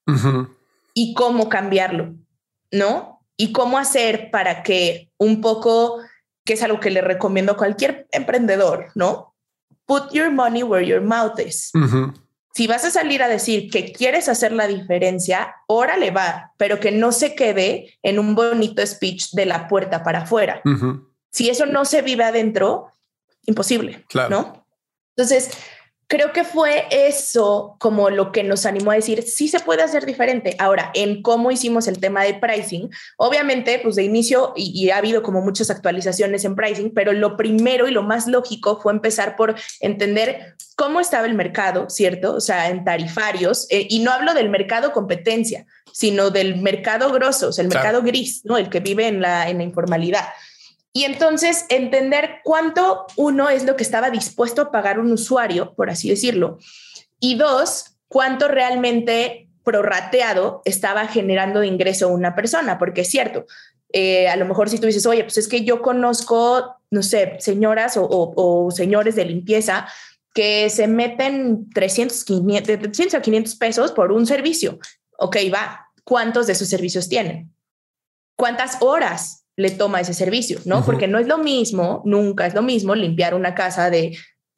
y cómo cambiarlo, ¿no? Y cómo hacer para que un poco, que es algo que le recomiendo a cualquier emprendedor, ¿no? Put your money where your mouth is. Si vas a salir a decir que quieres hacer la diferencia, órale va, pero que no se quede en un bonito speech de la puerta para afuera. Si eso no se vive adentro, imposible, claro, ¿no? Entonces, creo que fue eso como lo que nos animó a decir, sí se puede hacer diferente. Ahora, en cómo hicimos el tema de pricing, obviamente, pues de inicio, y ha habido como muchas actualizaciones en pricing, pero lo primero y lo más lógico fue empezar por entender cómo estaba el mercado, ¿cierto? O sea, en tarifarios, y no hablo del mercado competencia, sino del mercado grosso, o sea, el mercado gris, ¿no? El que vive en la informalidad. Y entonces entender cuánto, 1, es lo que estaba dispuesto a pagar un usuario, por así decirlo, y 2, cuánto realmente prorrateado estaba generando de ingreso una persona, porque es cierto, a lo mejor si tú dices, oye, pues es que yo conozco, no sé, señoras o señores de limpieza que se meten 300 a 500 pesos por un servicio. Ok, va, ¿cuántos de esos servicios tienen? ¿Cuántas horas le toma ese servicio? ¿No? Porque no es lo mismo, nunca es lo mismo limpiar una casa de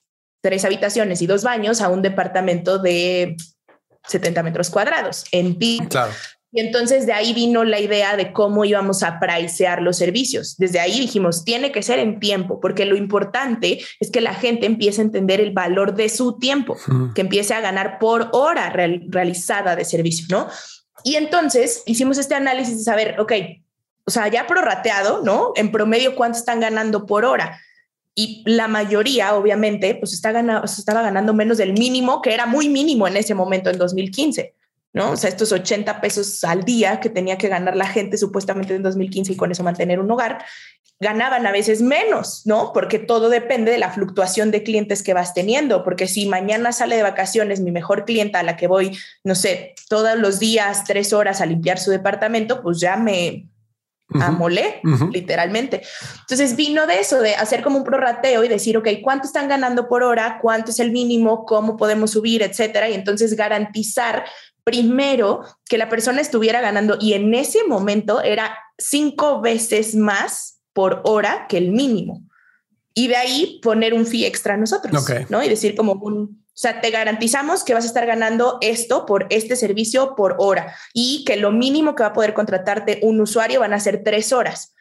3 habitaciones y 2 baños a un departamento de 70 metros cuadrados en piso. Claro. Y entonces de ahí vino la idea de cómo íbamos a pricear los servicios. Desde ahí dijimos, tiene que ser en tiempo, porque lo importante es que la gente empiece a entender el valor de su tiempo, que empiece a ganar por hora realizada de servicio, ¿no? Y entonces hicimos este análisis de saber, ok, o sea, ya prorrateado, ¿no? En promedio, ¿cuánto están ganando por hora? Y la mayoría, obviamente, pues estaba ganando menos del mínimo, que era muy mínimo en ese momento, en 2015, ¿no? O sea, estos 80 pesos al día que tenía que ganar la gente supuestamente en 2015 y con eso mantener un hogar, ganaban a veces menos, ¿no? Porque todo depende de la fluctuación de clientes que vas teniendo, porque si mañana sale de vacaciones mi mejor clienta a la que voy, no sé, todos los días 3 horas a limpiar su departamento, pues ya me amolé, literalmente. Entonces vino de eso, de hacer como un prorrateo y decir, ok, ¿cuánto están ganando por hora? ¿Cuánto es el mínimo? ¿Cómo podemos subir? Etcétera. Y entonces garantizar primero que la persona estuviera ganando, y en ese momento era 5 veces más por hora que el mínimo. Y de ahí poner un fee extra a nosotros, ¿no? Y decir como o sea, te garantizamos que vas a estar ganando esto por este servicio por hora y que lo mínimo que va a poder contratarte un usuario van a ser 3 horas.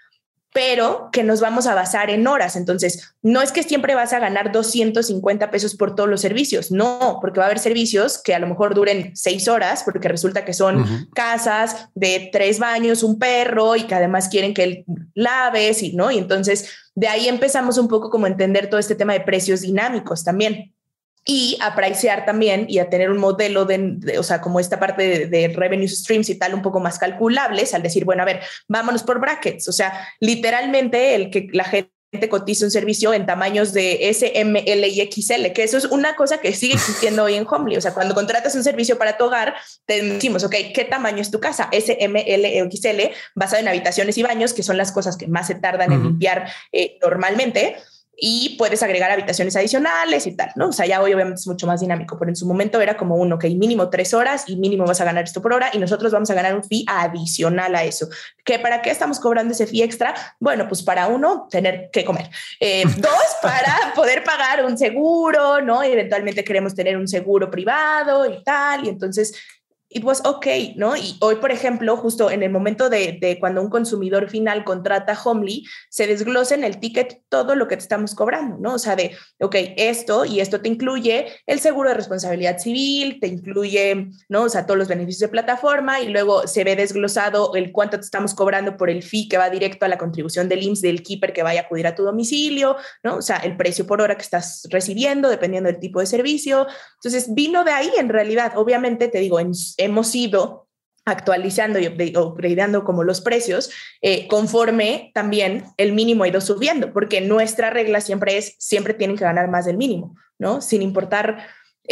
pero que nos vamos a basar en horas. Entonces, no es que siempre vas a ganar 250 pesos por todos los servicios, no, porque va a haber servicios que a lo mejor duren 6 horas, porque resulta que son casas de 3 baños, un perro, y que además quieren que laves, y, ¿no? Y entonces, de ahí empezamos un poco como a entender todo este tema de precios dinámicos también. Y a pricear también y a tener un modelo o sea, como esta parte de revenue streams y tal, un poco más calculables, al decir, bueno, a ver, vámonos por brackets. O sea, literalmente el que la gente cotiza un servicio en tamaños de S, M, L y XL, que eso es una cosa que sigue existiendo hoy en Homely. O sea, cuando contratas un servicio para tu hogar, te decimos, ok, ¿qué tamaño es tu casa? S, M, L, XL, basado en habitaciones y baños, que son las cosas que más se tardan en limpiar normalmente. Y puedes agregar habitaciones adicionales y tal, ¿no? O sea, ya hoy obviamente es mucho más dinámico, pero en su momento era como uno, que mínimo 3 horas y mínimo vas a ganar esto por hora y nosotros vamos a ganar un fee adicional a eso. ¿Que para qué estamos cobrando ese fee extra? Bueno, pues para uno, tener que comer. 2, para poder pagar un seguro, ¿no? Y eventualmente queremos tener un seguro privado y tal, y entonces it was okay, ¿no? Y hoy, por ejemplo, justo en el momento de cuando un consumidor final contrata Homely, se desglosa en el ticket todo lo que te estamos cobrando, ¿no? O sea, de, ok, esto y esto te incluye el seguro de responsabilidad civil, te incluye, ¿no? O sea, todos los beneficios de plataforma y luego se ve desglosado el cuánto te estamos cobrando por el fee que va directo a la contribución del IMSS del keeper que vaya a acudir a tu domicilio, ¿no? O sea, el precio por hora que estás recibiendo, dependiendo del tipo de servicio. Entonces, vino de ahí en realidad. Obviamente, te digo, hemos ido actualizando y upgradeando como los precios conforme también el mínimo ha ido subiendo, porque nuestra regla siempre tienen que ganar más del mínimo, ¿no? Sin importar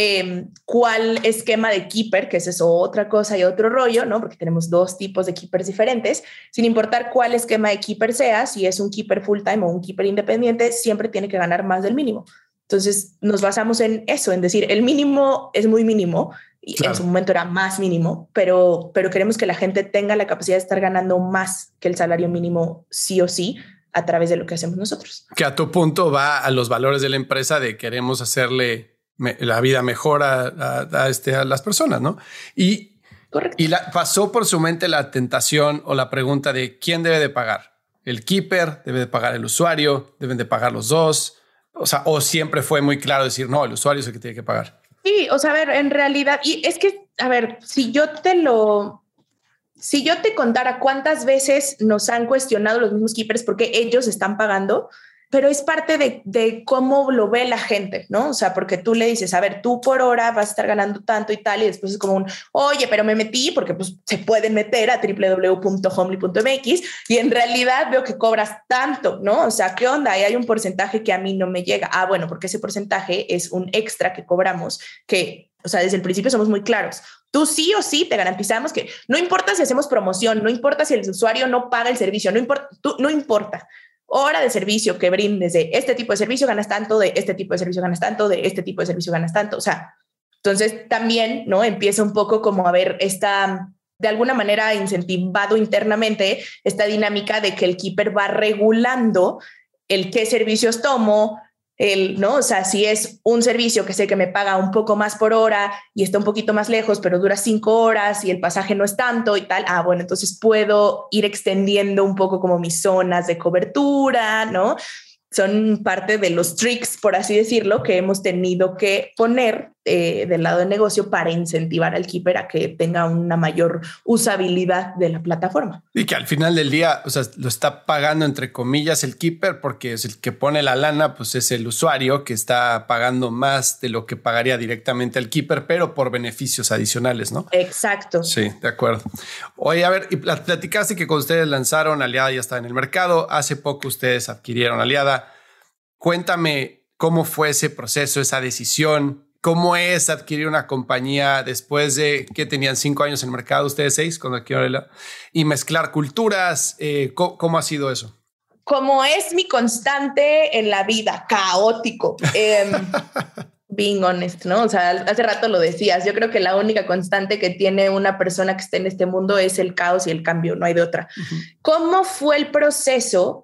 cuál esquema de keeper, que es eso otra cosa y otro rollo, ¿no? Porque tenemos 2 tipos de keepers diferentes, sin importar cuál esquema de keeper sea, si es un keeper full time o un keeper independiente, siempre tiene que ganar más del mínimo. Entonces nos basamos en eso, en decir, el mínimo es muy mínimo, y claro, en su momento era más mínimo, pero queremos que la gente tenga la capacidad de estar ganando más que el salario mínimo sí o sí a través de lo que hacemos nosotros. Que a tu punto va a los valores de la empresa de queremos hacerle la vida mejor a las personas, ¿no? Y, correcto. Y pasó por su mente la tentación o la pregunta de quién debe de pagar. ¿El keeper? ¿Debe de pagar el usuario? ¿Deben de pagar los dos? O sea, o siempre fue muy claro decir, no, el usuario es el que tiene que pagar. Sí, o sea, a ver, en realidad, y es que, a ver, si yo te contara cuántas veces nos han cuestionado los mismos keepers porque ellos están pagando, pero es parte de cómo lo ve la gente, ¿no? O sea, porque tú le dices, a ver, tú por hora vas a estar ganando tanto y tal, y después es como oye, pero me metí porque pues se pueden meter a www.homely.mx y en realidad veo que cobras tanto, ¿no? O sea, ¿qué onda? Ahí hay un porcentaje que a mí no me llega. Ah, bueno, porque ese porcentaje es un extra que cobramos que, o sea, desde el principio somos muy claros. Tú sí o sí te garantizamos que no importa si hacemos promoción, no importa si el usuario no paga el servicio, no importa. Hora de servicio que brindes de este tipo de servicio ganas tanto, de este tipo de servicio ganas tanto, de este tipo de servicio ganas tanto. O sea, entonces también, ¿no? Empieza un poco como a ver de alguna manera incentivado internamente esta dinámica de que el keeper va regulando el qué servicios tomo, ¿no? O sea, si es un servicio que sé que me paga un poco más por hora y está un poquito más lejos, pero dura 5 horas y el pasaje no es tanto y tal, bueno, entonces puedo ir extendiendo un poco como mis zonas de cobertura, ¿no? Son parte de los tricks, por así decirlo, que hemos tenido que poner del lado del negocio para incentivar al keeper a que tenga una mayor usabilidad de la plataforma. Y que al final del día, o sea, lo está pagando entre comillas el keeper porque es el que pone la lana, pues es el usuario que está pagando más de lo que pagaría directamente el keeper, pero por beneficios adicionales, ¿no? Exacto. Sí, de acuerdo. Oye, a ver, y platicaste que cuando ustedes lanzaron Aliada ya está en el mercado. Hace poco ustedes adquirieron Aliada. Cuéntame cómo fue ese proceso, esa decisión. ¿Cómo es adquirir una compañía después de que tenían 5 años en el mercado, ustedes 6, cuando adquirieron Aliada, y mezclar culturas? ¿Cómo ha sido eso? Como es mi constante en la vida, caótico. Being honest, ¿no? O sea, hace rato lo decías, yo creo que la única constante que tiene una persona que esté en este mundo es el caos y el cambio, no hay de otra. ¿Cómo fue el proceso?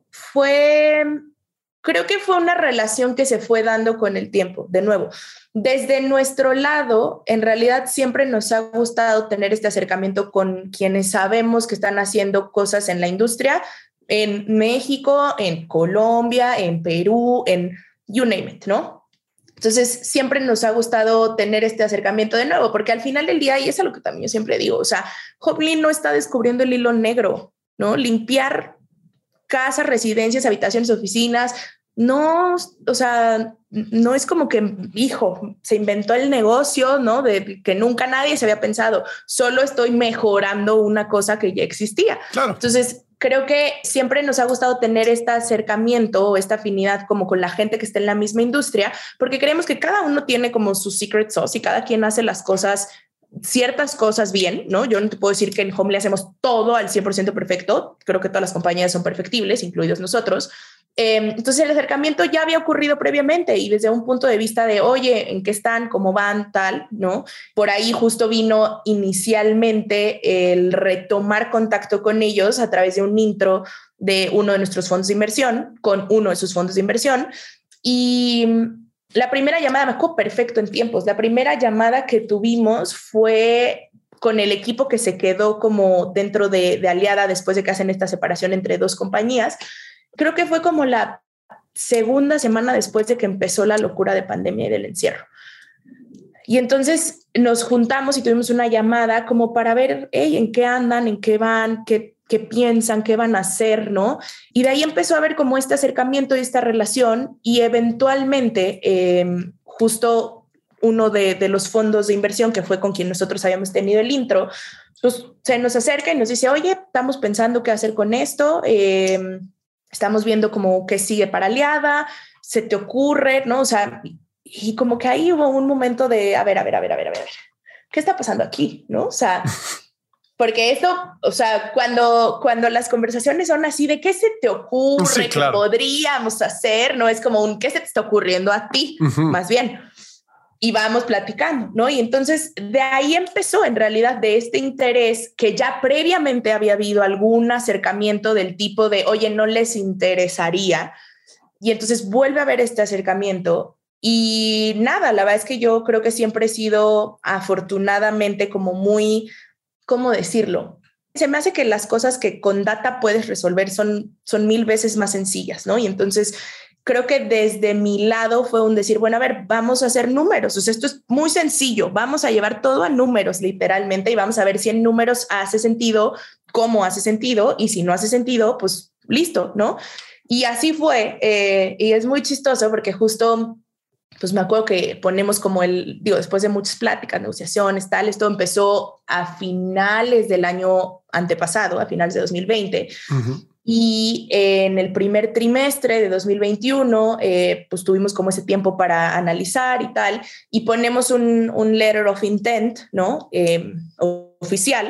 Creo que fue una relación que se fue dando con el tiempo. De nuevo, desde nuestro lado, en realidad siempre nos ha gustado tener este acercamiento con quienes sabemos que están haciendo cosas en la industria en México, en Colombia, en Perú, en you name it, ¿no? Entonces, siempre nos ha gustado tener este acercamiento de nuevo, porque al final del día, y es algo que también yo siempre digo, o sea, Hopli no está descubriendo el hilo negro, ¿no? Limpiar casas, residencias, habitaciones, oficinas, no, o sea, no es como que, hijo, se inventó el negocio, ¿no? De que nunca nadie se había pensado, solo estoy mejorando una cosa que ya existía. Claro. Entonces, creo que siempre nos ha gustado tener este acercamiento o esta afinidad como con la gente que está en la misma industria, porque creemos que cada uno tiene como su secret sauce y cada quien hace las cosas, ciertas cosas bien, ¿no? Yo no te puedo decir que en Home hacemos todo al 100% perfecto. Creo que todas las compañías son perfectibles, incluidos nosotros. Entonces el acercamiento ya había ocurrido previamente y desde un punto de vista de, oye, ¿en qué están? ¿Cómo van? Tal, ¿no? Por ahí justo vino inicialmente el retomar contacto con ellos a través de un intro de uno de nuestros fondos de inversión, con uno de sus fondos de inversión. Y la primera llamada, me acuerdo perfecto en tiempos, la primera llamada que tuvimos fue con el equipo que se quedó como dentro de Aliada después de que hacen esta separación entre dos compañías. Creo que fue como la segunda semana después de que empezó la locura de pandemia y del encierro. Y entonces nos juntamos y tuvimos una llamada como para ver, hey, ¿en qué andan? ¿En qué van? ¿Qué piensan? ¿Qué van a hacer? ¿No? Y de ahí empezó a haber como este acercamiento y esta relación y eventualmente justo uno de los fondos de inversión que fue con quien nosotros habíamos tenido el intro, pues se nos acerca y nos dice, oye, estamos pensando qué hacer con esto, estamos viendo como qué sigue para Aliada, se te ocurre, ¿no? O sea, y como que ahí hubo un momento de, a ver, ¿qué está pasando aquí? ¿No? O sea, porque esto, o sea, cuando las conversaciones son así de qué se te ocurre, sí, claro, que podríamos hacer, no es como un qué se te está ocurriendo a ti, más bien. Y vamos platicando, ¿no? Y entonces de ahí empezó en realidad de este interés que ya previamente había habido algún acercamiento del tipo de, oye, no les interesaría. Y entonces vuelve a haber este acercamiento y nada, la verdad es que yo creo que siempre he sido afortunadamente como muy, ¿cómo decirlo? Se me hace que las cosas que con data puedes resolver son 1000 veces más sencillas, ¿no? Y entonces creo que desde mi lado fue un decir, bueno, a ver, vamos a hacer números. O sea, esto es muy sencillo. Vamos a llevar todo a números, literalmente, y vamos a ver si en números hace sentido, cómo hace sentido, y si no hace sentido, pues listo, ¿no? Y así fue. Y es muy chistoso porque justo, pues me acuerdo que ponemos como después de muchas pláticas, negociaciones, tal, esto empezó a finales del año antepasado, a finales de 2020. Y en el primer trimestre de 2021, pues tuvimos como ese tiempo para analizar y tal, y ponemos un letter of intent, ¿no? Oficial.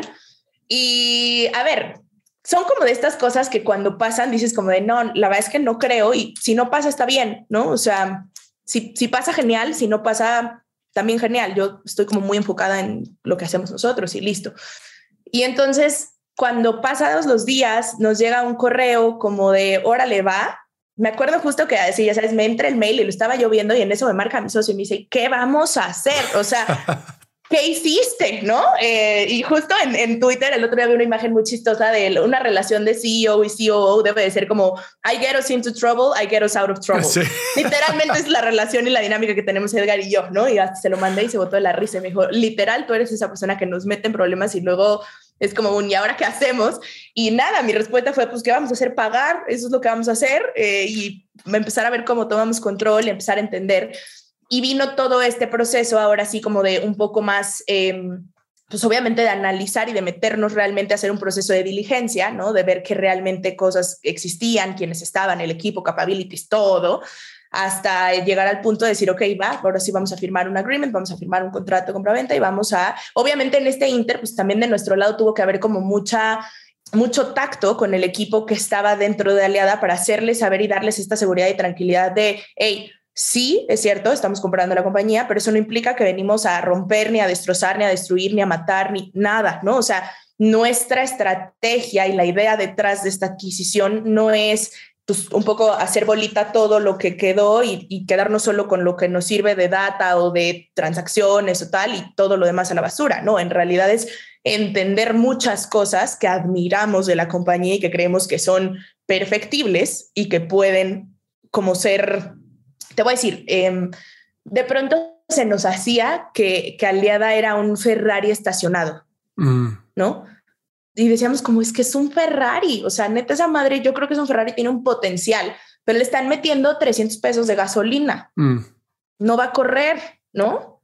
Y a ver, son como de estas cosas que cuando pasan dices como de, no, la verdad es que no creo, y si no pasa está bien, ¿no? O sea, si pasa genial, si no pasa también genial. Yo estoy como muy enfocada en lo que hacemos nosotros y listo. Y entonces, cuando pasados los días nos llega un correo como de órale va, me acuerdo justo que así, ya sabes, me entra el mail y lo estaba yo viendo y en eso me marca mi socio y me dice, ¿qué vamos a hacer? O sea, ¿qué hiciste? ¿No? Y justo en Twitter el otro día vi una imagen muy chistosa de una relación de CEO y COO debe de ser como I get us into trouble, I get us out of trouble. Sí. Literalmente es la relación y la dinámica que tenemos Edgar y yo, ¿no? Y hasta se lo mandé y se botó de la risa y me dijo, literal, tú eres esa persona que nos mete en problemas y luego es como ¿y ahora qué hacemos? Y nada, mi respuesta fue, pues, ¿qué vamos a hacer? Pagar, eso es lo que vamos a hacer, y empezar a ver cómo tomamos control y empezar a entender. Y vino todo este proceso ahora sí como de un poco más, pues obviamente de analizar y de meternos realmente a hacer un proceso de diligencia, ¿no? De ver que realmente cosas existían, quiénes estaban, el equipo, capabilities, todo, hasta llegar al punto de decir, ok, va, ahora sí vamos a firmar un agreement, vamos a firmar un contrato de compraventa y vamos a, obviamente en este inter, pues también de nuestro lado tuvo que haber como mucho tacto con el equipo que estaba dentro de Aliada para hacerles saber y darles esta seguridad y tranquilidad de, hey, sí, es cierto, estamos comprando la compañía, pero eso no implica que venimos a romper, ni a destrozar, ni a destruir, ni a matar, ni nada, ¿no? O sea, nuestra estrategia y la idea detrás de esta adquisición no es pues, un poco hacer bolita todo lo que quedó y quedarnos solo con lo que nos sirve de data o de transacciones o tal y todo lo demás a la basura, ¿no? En realidad es entender muchas cosas que admiramos de la compañía y que creemos que son perfectibles y que pueden como ser, te voy a decir, de pronto se nos hacía que Aliada era un Ferrari estacionado, ¿no? Y decíamos como es que es un Ferrari, o sea, neta esa madre, yo creo que es un Ferrari, tiene un potencial, pero le están metiendo 300 pesos de gasolina. No va a correr, ¿no?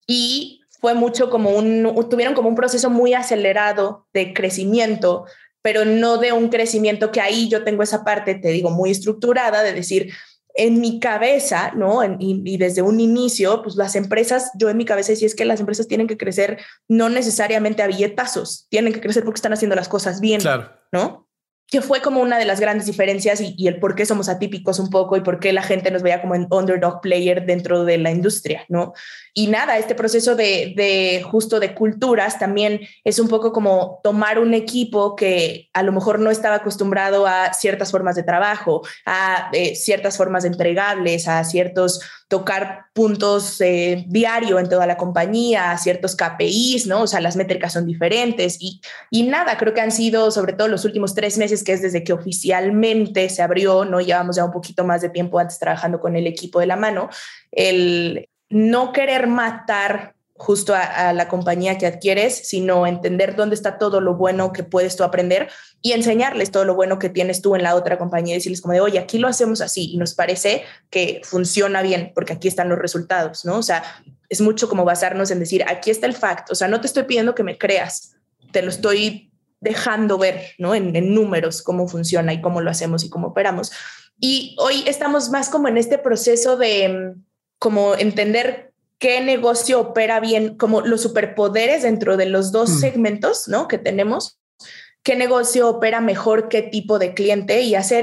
Y fue mucho como tuvieron como un proceso muy acelerado de crecimiento, pero no de un crecimiento que ahí yo tengo esa parte, te digo, muy estructurada de decir, en mi cabeza, ¿no? Y desde un inicio, pues las empresas, yo en mi cabeza decía es que las empresas tienen que crecer no necesariamente a billetazos, tienen que crecer porque están haciendo las cosas bien, claro, ¿no? Que fue como una de las grandes diferencias y el por qué somos atípicos un poco y por qué la gente nos veía como en underdog player dentro de la industria, ¿no? Y nada, este proceso de justo de culturas también es un poco como tomar un equipo que a lo mejor no estaba acostumbrado a ciertas formas de trabajo, a ciertas formas de entregables, a ciertos tocar puntos diario en toda la compañía, a ciertos KPIs, ¿no? O sea, las métricas son diferentes y nada, creo que han sido sobre todo los últimos 3 meses, que es desde que oficialmente se abrió, ¿no? Llevamos ya un poquito más de tiempo antes trabajando con el equipo de la mano, el no querer matar justo a la compañía que adquieres, sino entender dónde está todo lo bueno que puedes tú aprender y enseñarles todo lo bueno que tienes tú en la otra compañía y decirles como de, oye, aquí lo hacemos así y nos parece que funciona bien porque aquí están los resultados, ¿no? O sea, es mucho como basarnos en decir, aquí está el fact, o sea, no te estoy pidiendo que me creas, te lo estoy dejando ver, ¿no? En números cómo funciona y cómo lo hacemos y cómo operamos. Y hoy estamos más como en este proceso de como entender qué negocio opera bien, como los superpoderes dentro de los dos segmentos, ¿no? Que tenemos, qué negocio opera mejor, qué tipo de cliente y hacer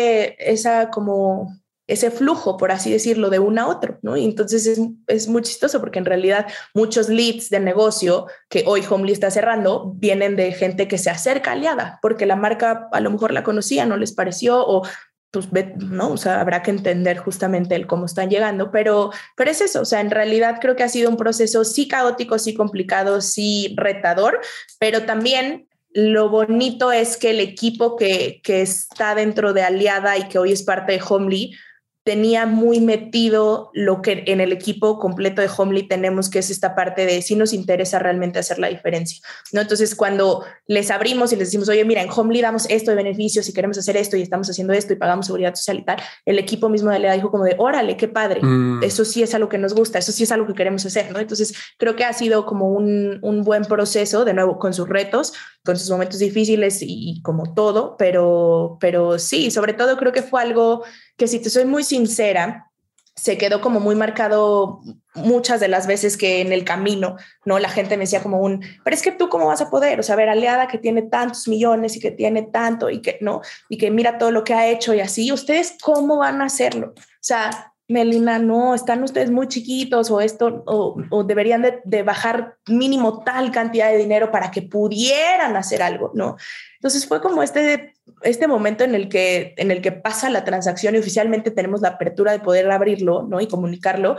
ese flujo, por así decirlo, de uno a otro, ¿no? Y entonces es muy chistoso porque en realidad muchos leads de negocio que hoy Homely está cerrando vienen de gente que se acerca a Aliada porque la marca a lo mejor la conocía, no les pareció o pues, ¿no? O sea, habrá que entender justamente el cómo están llegando, pero es eso, o sea, en realidad creo que ha sido un proceso sí caótico, sí complicado, sí retador, pero también lo bonito es que el equipo que está dentro de Aliada y que hoy es parte de Homely tenía muy metido lo que en el equipo completo de Homely tenemos, que es esta parte de si nos interesa realmente hacer la diferencia, ¿no? Entonces, cuando les abrimos y les decimos, oye, mira, en Homely damos esto de beneficios y queremos hacer esto y estamos haciendo esto y pagamos seguridad social y tal, el equipo mismo de Aliada dijo como de, órale, qué padre, eso sí es algo que nos gusta, eso sí es algo que queremos hacer, ¿no? Entonces, creo que ha sido como un buen proceso, de nuevo, con sus retos, con sus momentos difíciles y como todo, pero sí, sobre todo creo que fue algo que, si te soy muy sincera, se quedó como muy marcado muchas de las veces que en el camino, ¿no? La gente me decía como pero es que tú cómo vas a poder, o sea, ver Aliada que tiene tantos millones y que tiene tanto y que, ¿no? Y que mira todo lo que ha hecho y así, ¿ustedes cómo van a hacerlo? O sea, Melina, no, están ustedes muy chiquitos o esto, o deberían de bajar mínimo tal cantidad de dinero para que pudieran hacer algo, ¿no? Entonces fue como este momento en el que pasa la transacción y oficialmente tenemos la apertura de poder abrirlo, ¿no? Y comunicarlo.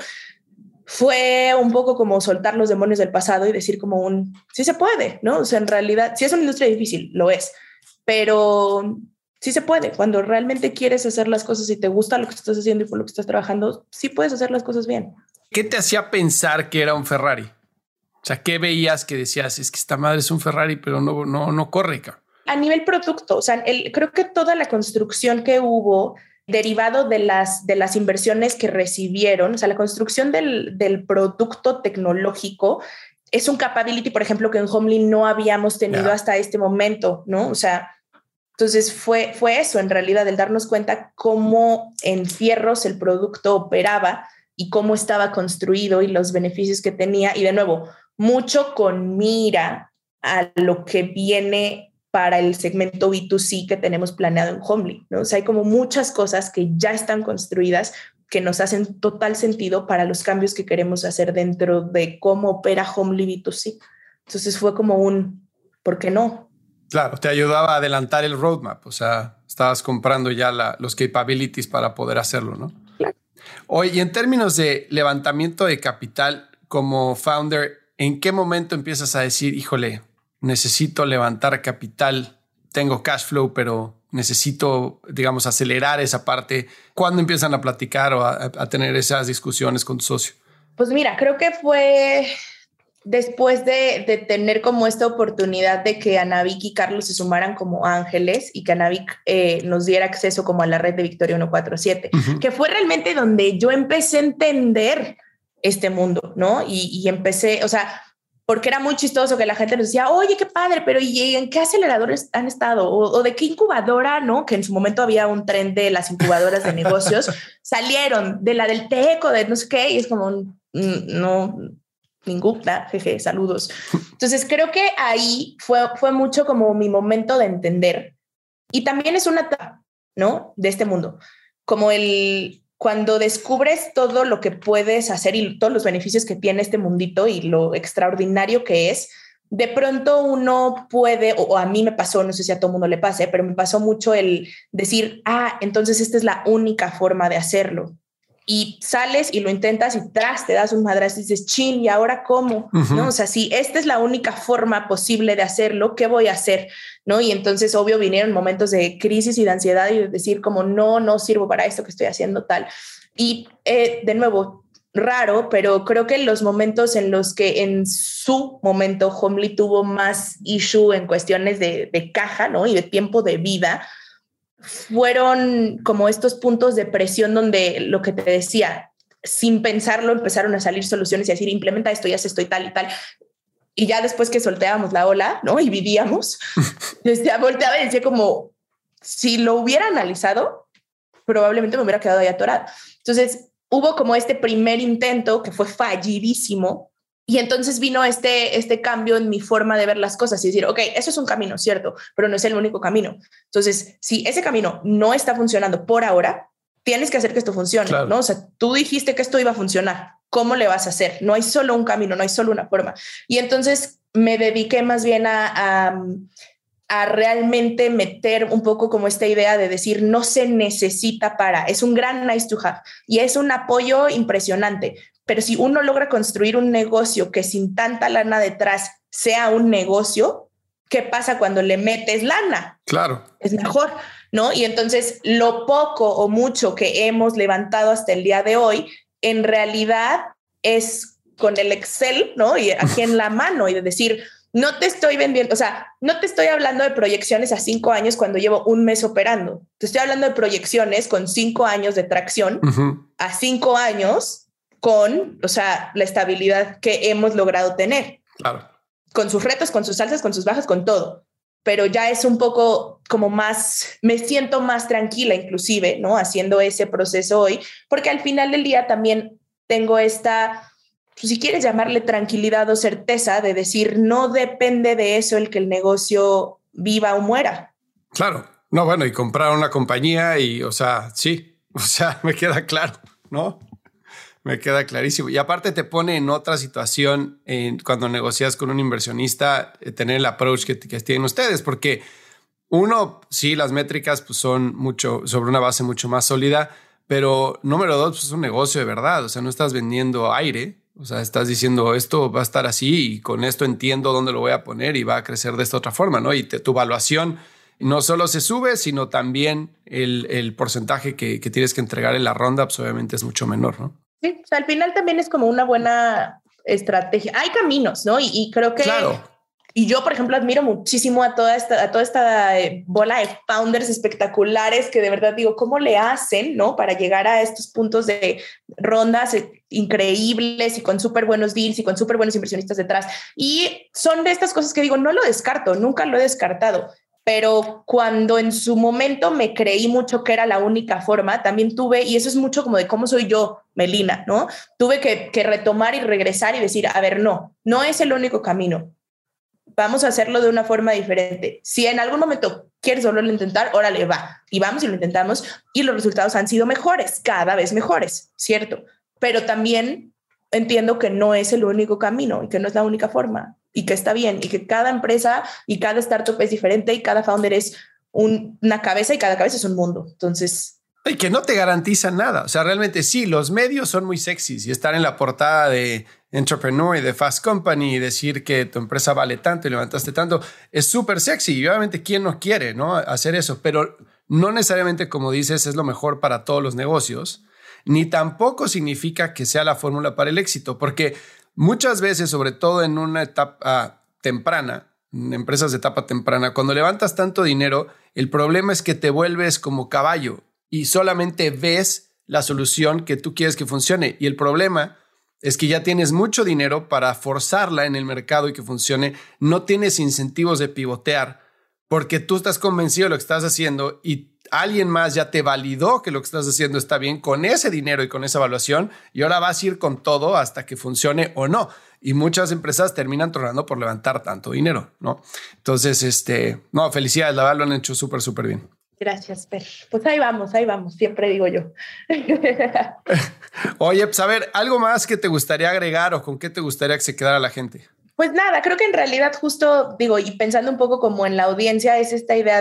Fue un poco como soltar los demonios del pasado y decir como sí se puede, ¿no? O sea, en realidad, sí es una industria difícil, lo es, pero sí se puede. Cuando realmente quieres hacer las cosas y te gusta lo que estás haciendo y por lo que estás trabajando, sí puedes hacer las cosas bien. ¿Qué te hacía pensar que era un Ferrari? O sea, ¿qué veías que decías? Es que esta madre es un Ferrari, pero no corre, cabrón. A nivel producto, o sea, creo que toda la construcción que hubo derivado de las inversiones que recibieron, o sea, la construcción del producto tecnológico es un capability, por ejemplo, que en Homely no habíamos tenido hasta este momento, ¿no? O sea, entonces fue eso, en realidad, el darnos cuenta cómo en fierros el producto operaba y cómo estaba construido y los beneficios que tenía. Y de nuevo, mucho con mira a lo que viene para el segmento B2C que tenemos planeado en Homely, ¿no? O sea, hay como muchas cosas que ya están construidas que nos hacen total sentido para los cambios que queremos hacer dentro de cómo opera Homely B2C. Entonces fue como ¿por qué no? Claro, te ayudaba a adelantar el roadmap, o sea, estabas comprando ya los capabilities para poder hacerlo, ¿no? Claro. Oye, y en términos de levantamiento de capital como founder, ¿en qué momento empiezas a decir, híjole, necesito levantar capital, tengo cash flow, pero necesito, digamos, acelerar esa parte? ¿Cuándo empiezan a platicar o a tener esas discusiones con tu socio? Pues mira, creo que fue después de tener como esta oportunidad de que Anavik y Carlos se sumaran como ángeles y que Anavik nos diera acceso como a la red de Victoria 147, que fue realmente donde yo empecé a entender este mundo, ¿no? Y empecé, o sea, porque era muy chistoso que la gente nos decía, oye, qué padre, pero ¿y en qué aceleradores han estado? O de qué incubadora, ¿no? Que en su momento había un tren de las incubadoras de negocios, salieron de la del Teco, de no sé qué, y es como, no, ninguna, jeje, saludos. Entonces creo que ahí fue mucho como mi momento de entender. Y también es una etapa, ¿no? De este mundo, como cuando descubres todo lo que puedes hacer y todos los beneficios que tiene este mundito y lo extraordinario que es, de pronto uno puede, o a mí me pasó, no sé si a todo mundo le pase, pero me pasó mucho el decir, entonces esta es la única forma de hacerlo. Y sales y lo intentas y te das un madrazo y dices, chin, ¿y ahora cómo? ¿No? O sea, si esta es la única forma posible de hacerlo, ¿qué voy a hacer? ¿No? Y entonces, obvio, vinieron momentos de crisis y de ansiedad y de decir como, no sirvo para esto que estoy haciendo tal. Y de nuevo, raro, pero creo que los momentos en los que en su momento Homely tuvo más issue en cuestiones de caja, ¿no? Y de tiempo de vida, fueron como estos puntos de presión donde lo que te decía, sin pensarlo, empezaron a salir soluciones y decir, implementa esto y haz esto y tal y tal. Y ya después que solteábamos la ola, ¿no? Y vivíamos, volteaba y decía como, si lo hubiera analizado, probablemente me hubiera quedado ahí atorada. Entonces, hubo como este primer intento que fue fallidísimo. Y entonces vino este cambio en mi forma de ver las cosas y decir, ok, eso es un camino, cierto, pero no es el único camino. Entonces, si ese camino no está funcionando por ahora, tienes que hacer que esto funcione, claro. ¿No? O sea, tú dijiste que esto iba a funcionar. ¿Cómo le vas a hacer? No hay solo un camino, no hay solo una forma. Y entonces me dediqué más bien a realmente meter un poco como esta idea de decir, no se necesita es un gran nice to have y es un apoyo impresionante. Pero si uno logra construir un negocio que sin tanta lana detrás sea un negocio, ¿qué pasa cuando le metes lana? Claro. Es mejor, ¿no? Y entonces lo poco o mucho que hemos levantado hasta el día de hoy, en realidad es con el Excel, ¿no? Y aquí en la mano y de decir, no te estoy vendiendo, o sea, no te estoy hablando de proyecciones a 5 años cuando llevo un mes operando. Te estoy hablando de proyecciones con 5 años de tracción a 5 años con, o sea, la estabilidad que hemos logrado tener. Claro. Con sus retos, con sus alzas, con sus bajas, con todo. Pero ya es un poco como más, me siento más tranquila inclusive, ¿no? Haciendo ese proceso hoy, porque al final del día también tengo esta, pues, si quieres llamarle tranquilidad o certeza de decir, no depende de eso el que el negocio viva o muera. Claro. No, bueno, y comprar una compañía y, o sea, sí, o sea, me queda claro, ¿no? Me queda clarísimo. Y aparte te pone en otra situación cuando negocias con un inversionista, tener el approach que tienen ustedes, porque uno, sí, las métricas pues, son mucho sobre una base mucho más sólida, pero número 2, pues, es un negocio de verdad. O sea, no estás vendiendo aire. O sea, estás diciendo esto va a estar así y con esto entiendo dónde lo voy a poner y va a crecer de esta otra forma, ¿no? Y tu evaluación no solo se sube, sino también el porcentaje que tienes que entregar en la ronda, pues obviamente es mucho menor, ¿no? Sí, o sea, al final también es como una buena estrategia. Hay caminos, ¿no? Y creo que... Claro. Y yo, por ejemplo, admiro muchísimo a toda esta bola de founders espectaculares que de verdad digo, ¿cómo le hacen, no? Para llegar a estos puntos de rondas increíbles y con súper buenos deals y con súper buenos inversionistas detrás. Y son de estas cosas que digo, no lo descarto, nunca lo he descartado. Pero cuando en su momento me creí mucho que era la única forma, también tuve, y eso es mucho como de cómo soy yo, Melina, ¿no? Tuve que retomar y regresar y decir, a ver, no es el único camino. Vamos a hacerlo de una forma diferente. Si en algún momento quieres volverlo a intentar, órale, va. Y vamos y lo intentamos y los resultados han sido mejores, cada vez mejores, ¿cierto? Pero también entiendo que no es el único camino y que no es la única forma y que está bien y que cada empresa y cada startup es diferente y cada founder es una cabeza y cada cabeza es un mundo. Entonces, Y que no te garantiza nada. O sea, realmente sí, los medios son muy sexys y estar en la portada de Entrepreneur y de Fast Company y decir que tu empresa vale tanto y levantaste tanto es súper sexy. Y obviamente, ¿quién no quiere, no hacer eso? Pero no necesariamente, como dices, es lo mejor para todos los negocios, ni tampoco significa que sea la fórmula para el éxito, porque muchas veces, sobre todo en una etapa temprana, en empresas de etapa temprana, cuando levantas tanto dinero, el problema es que te vuelves como caballo y solamente ves la solución que tú quieres que funcione. Y el problema es que ya tienes mucho dinero para forzarla en el mercado y que funcione. No tienes incentivos de pivotear porque tú estás convencido de lo que estás haciendo y alguien más ya te validó que lo que estás haciendo está bien con ese dinero y con esa evaluación y ahora vas a ir con todo hasta que funcione o no. Y muchas empresas terminan tronando por levantar tanto dinero, ¿no? Entonces, no, felicidades, la verdad lo han hecho súper, súper bien. Gracias, Fer. Pues ahí vamos, siempre digo yo. Oye, pues a ver, ¿algo más que te gustaría agregar o con qué te gustaría que se quedara la gente? Pues nada, creo que en realidad justo digo, y pensando un poco como en la audiencia, es esta idea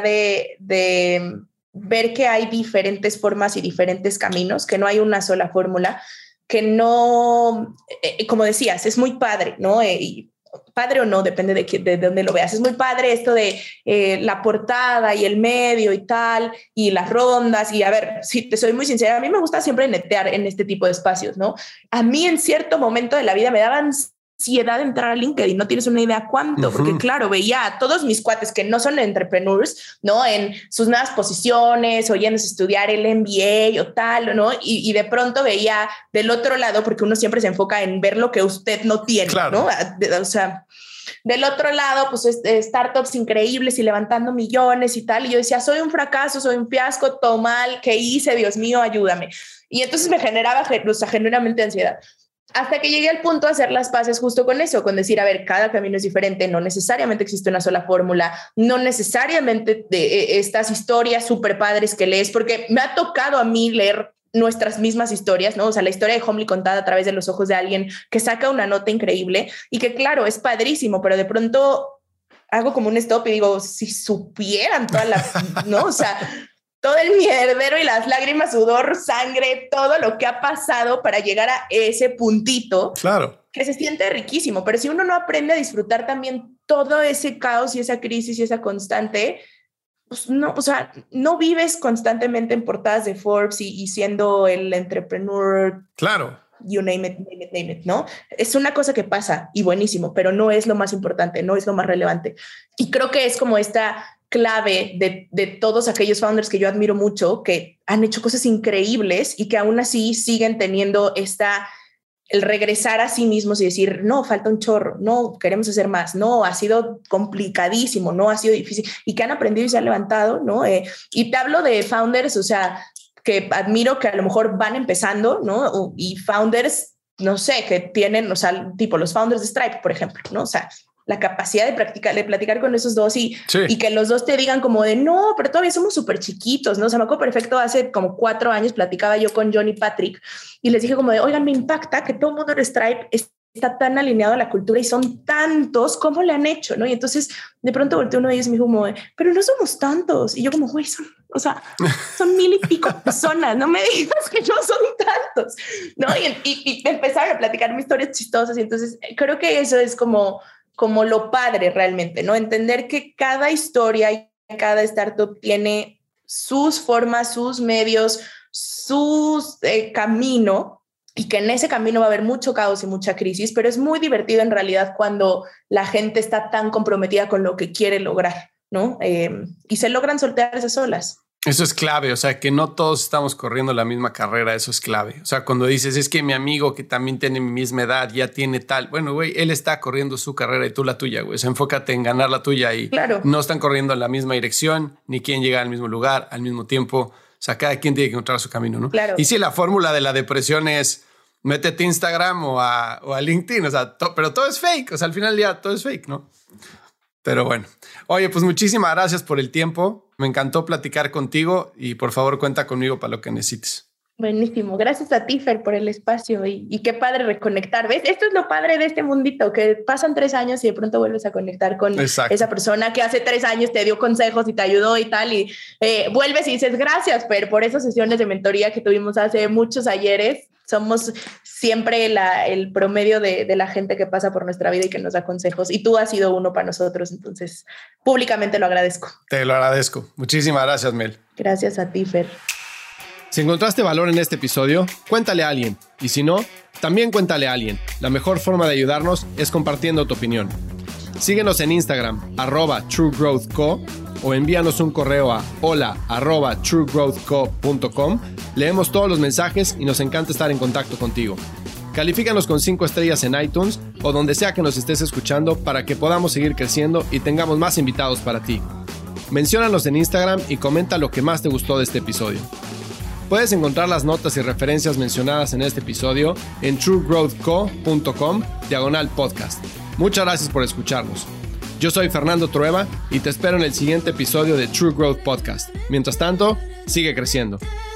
de ver que hay diferentes formas y diferentes caminos, que no hay una sola fórmula, que no, como decías, es muy padre, ¿no? Y padre o no, depende de dónde lo veas. Es muy padre esto de la portada y el medio y tal, y las rondas. Y a ver, si te soy muy sincera, a mí me gusta siempre netear en este tipo de espacios, ¿no? A mí en cierto momento de la vida me daban ansiedad de entrar a LinkedIn, no tienes una idea cuánto, porque claro, veía a todos mis cuates que no son entrepreneurs, ¿no? En sus nuevas posiciones, oyéndose estudiar el MBA o tal, ¿no? Y de pronto veía del otro lado, porque uno siempre se enfoca en ver lo que usted no tiene, claro, ¿no? O sea, del otro lado, pues startups increíbles y levantando millones y tal. Y yo decía, soy un fracaso, soy un fiasco, todo mal, ¿qué hice? Dios mío, ayúdame. Y entonces me generaba, o sea, genuinamente ansiedad. Hasta que llegué al punto de hacer las paces justo con eso, con decir, a ver, cada camino es diferente, no necesariamente existe una sola fórmula, no necesariamente estas historias súper padres que lees, porque me ha tocado a mí leer nuestras mismas historias, ¿no? O sea, la historia de Homely contada a través de los ojos de alguien que saca una nota increíble y que, claro, es padrísimo, pero de pronto hago como un stop y digo, si supieran todas las, ¿no? O sea, todo el mierdero y las lágrimas, sudor, sangre, todo lo que ha pasado para llegar a ese puntito. Claro. Que se siente riquísimo, pero si uno no aprende a disfrutar también todo ese caos y esa crisis y esa constante, pues no, o sea, no vives constantemente en portadas de Forbes y siendo el entrepreneur. Claro. You name it, name it, name it, ¿no? Es una cosa que pasa y buenísimo, pero no es lo más importante, no es lo más relevante. Y creo que es como esta clave de todos aquellos founders que yo admiro mucho, que han hecho cosas increíbles y que aún así siguen teniendo el regresar a sí mismos y decir, no, falta un chorro, no, queremos hacer más, no, ha sido complicadísimo, no, ha sido difícil, y que han aprendido y se han levantado, ¿no? Y te hablo de founders, o sea, que admiro que a lo mejor van empezando, ¿no? Y founders, no sé, que tienen, o sea, tipo los founders de Stripe, por ejemplo, ¿no? O sea, la capacidad de platicar con esos dos y que los dos te digan como de no, pero todavía somos súper chiquitos, ¿no? O sea, me acuerdo perfecto, hace como 4 años platicaba yo con John y Patrick y les dije como de, oigan, me impacta que todo el mundo de Stripe está tan alineado a la cultura y son tantos, ¿cómo le han hecho? ¿No? Y entonces de pronto volteó uno de ellos y me dijo como de, pero no somos tantos. Y yo como, güey, son 1,000 y pico personas, no me digas que no son tantos, ¿no? Y empezaron a platicar mis historias chistosas y entonces creo que eso es como lo padre realmente, ¿no? Entender que cada historia y cada startup tiene sus formas, sus medios, sus camino y que en ese camino va a haber mucho caos y mucha crisis, pero es muy divertido en realidad cuando la gente está tan comprometida con lo que quiere lograr, ¿no? Y se logran soltar esas olas. Eso es clave, o sea, que no todos estamos corriendo la misma carrera, eso es clave. O sea, cuando dices, es que mi amigo que también tiene mi misma edad ya tiene tal, bueno, güey, él está corriendo su carrera y tú la tuya, güey. O sea, enfócate en ganar la tuya y no están corriendo en la misma dirección, ni quieren llegar al mismo lugar, al mismo tiempo. O sea, cada quien tiene que encontrar su camino, ¿no? Claro. Y sí, la fórmula de la depresión es métete a Instagram o a LinkedIn, o sea, pero todo es fake. O sea, al final del día todo es fake, ¿no? Pero bueno, oye, pues muchísimas gracias por el tiempo. Me encantó platicar contigo y por favor cuenta conmigo para lo que necesites. Buenísimo. Gracias a ti, Fer, por el espacio y qué padre reconectar. ¿Ves? Esto es lo padre de este mundito, que pasan 3 años y de pronto vuelves a conectar con esa persona que hace 3 años te dio consejos y te ayudó y tal, y vuelves y dices gracias, Fer, por esas sesiones de mentoría que tuvimos hace muchos ayeres. Somos siempre el promedio de la gente que pasa por nuestra vida y que nos da consejos, y tú has sido uno para nosotros, entonces públicamente lo agradezco. Te lo agradezco. Muchísimas gracias, Mel. Gracias a ti, Fer. Si encontraste valor en este episodio, cuéntale a alguien. Y si no, también cuéntale a alguien. La mejor forma de ayudarnos es compartiendo tu opinión. Síguenos en Instagram, @TrueGrowthCo, o envíanos un correo a hola@truegrowthco.com. Leemos todos los mensajes y nos encanta estar en contacto contigo. Califícanos con 5 estrellas en iTunes o donde sea que nos estés escuchando para que podamos seguir creciendo y tengamos más invitados para ti. Menciónanos en Instagram y comenta lo que más te gustó de este episodio. Puedes encontrar las notas y referencias mencionadas en este episodio en truegrowthco.com/podcast. Muchas gracias por escucharnos. Yo soy Fernando Trueba y te espero en el siguiente episodio de True Growth Podcast. Mientras tanto, sigue creciendo.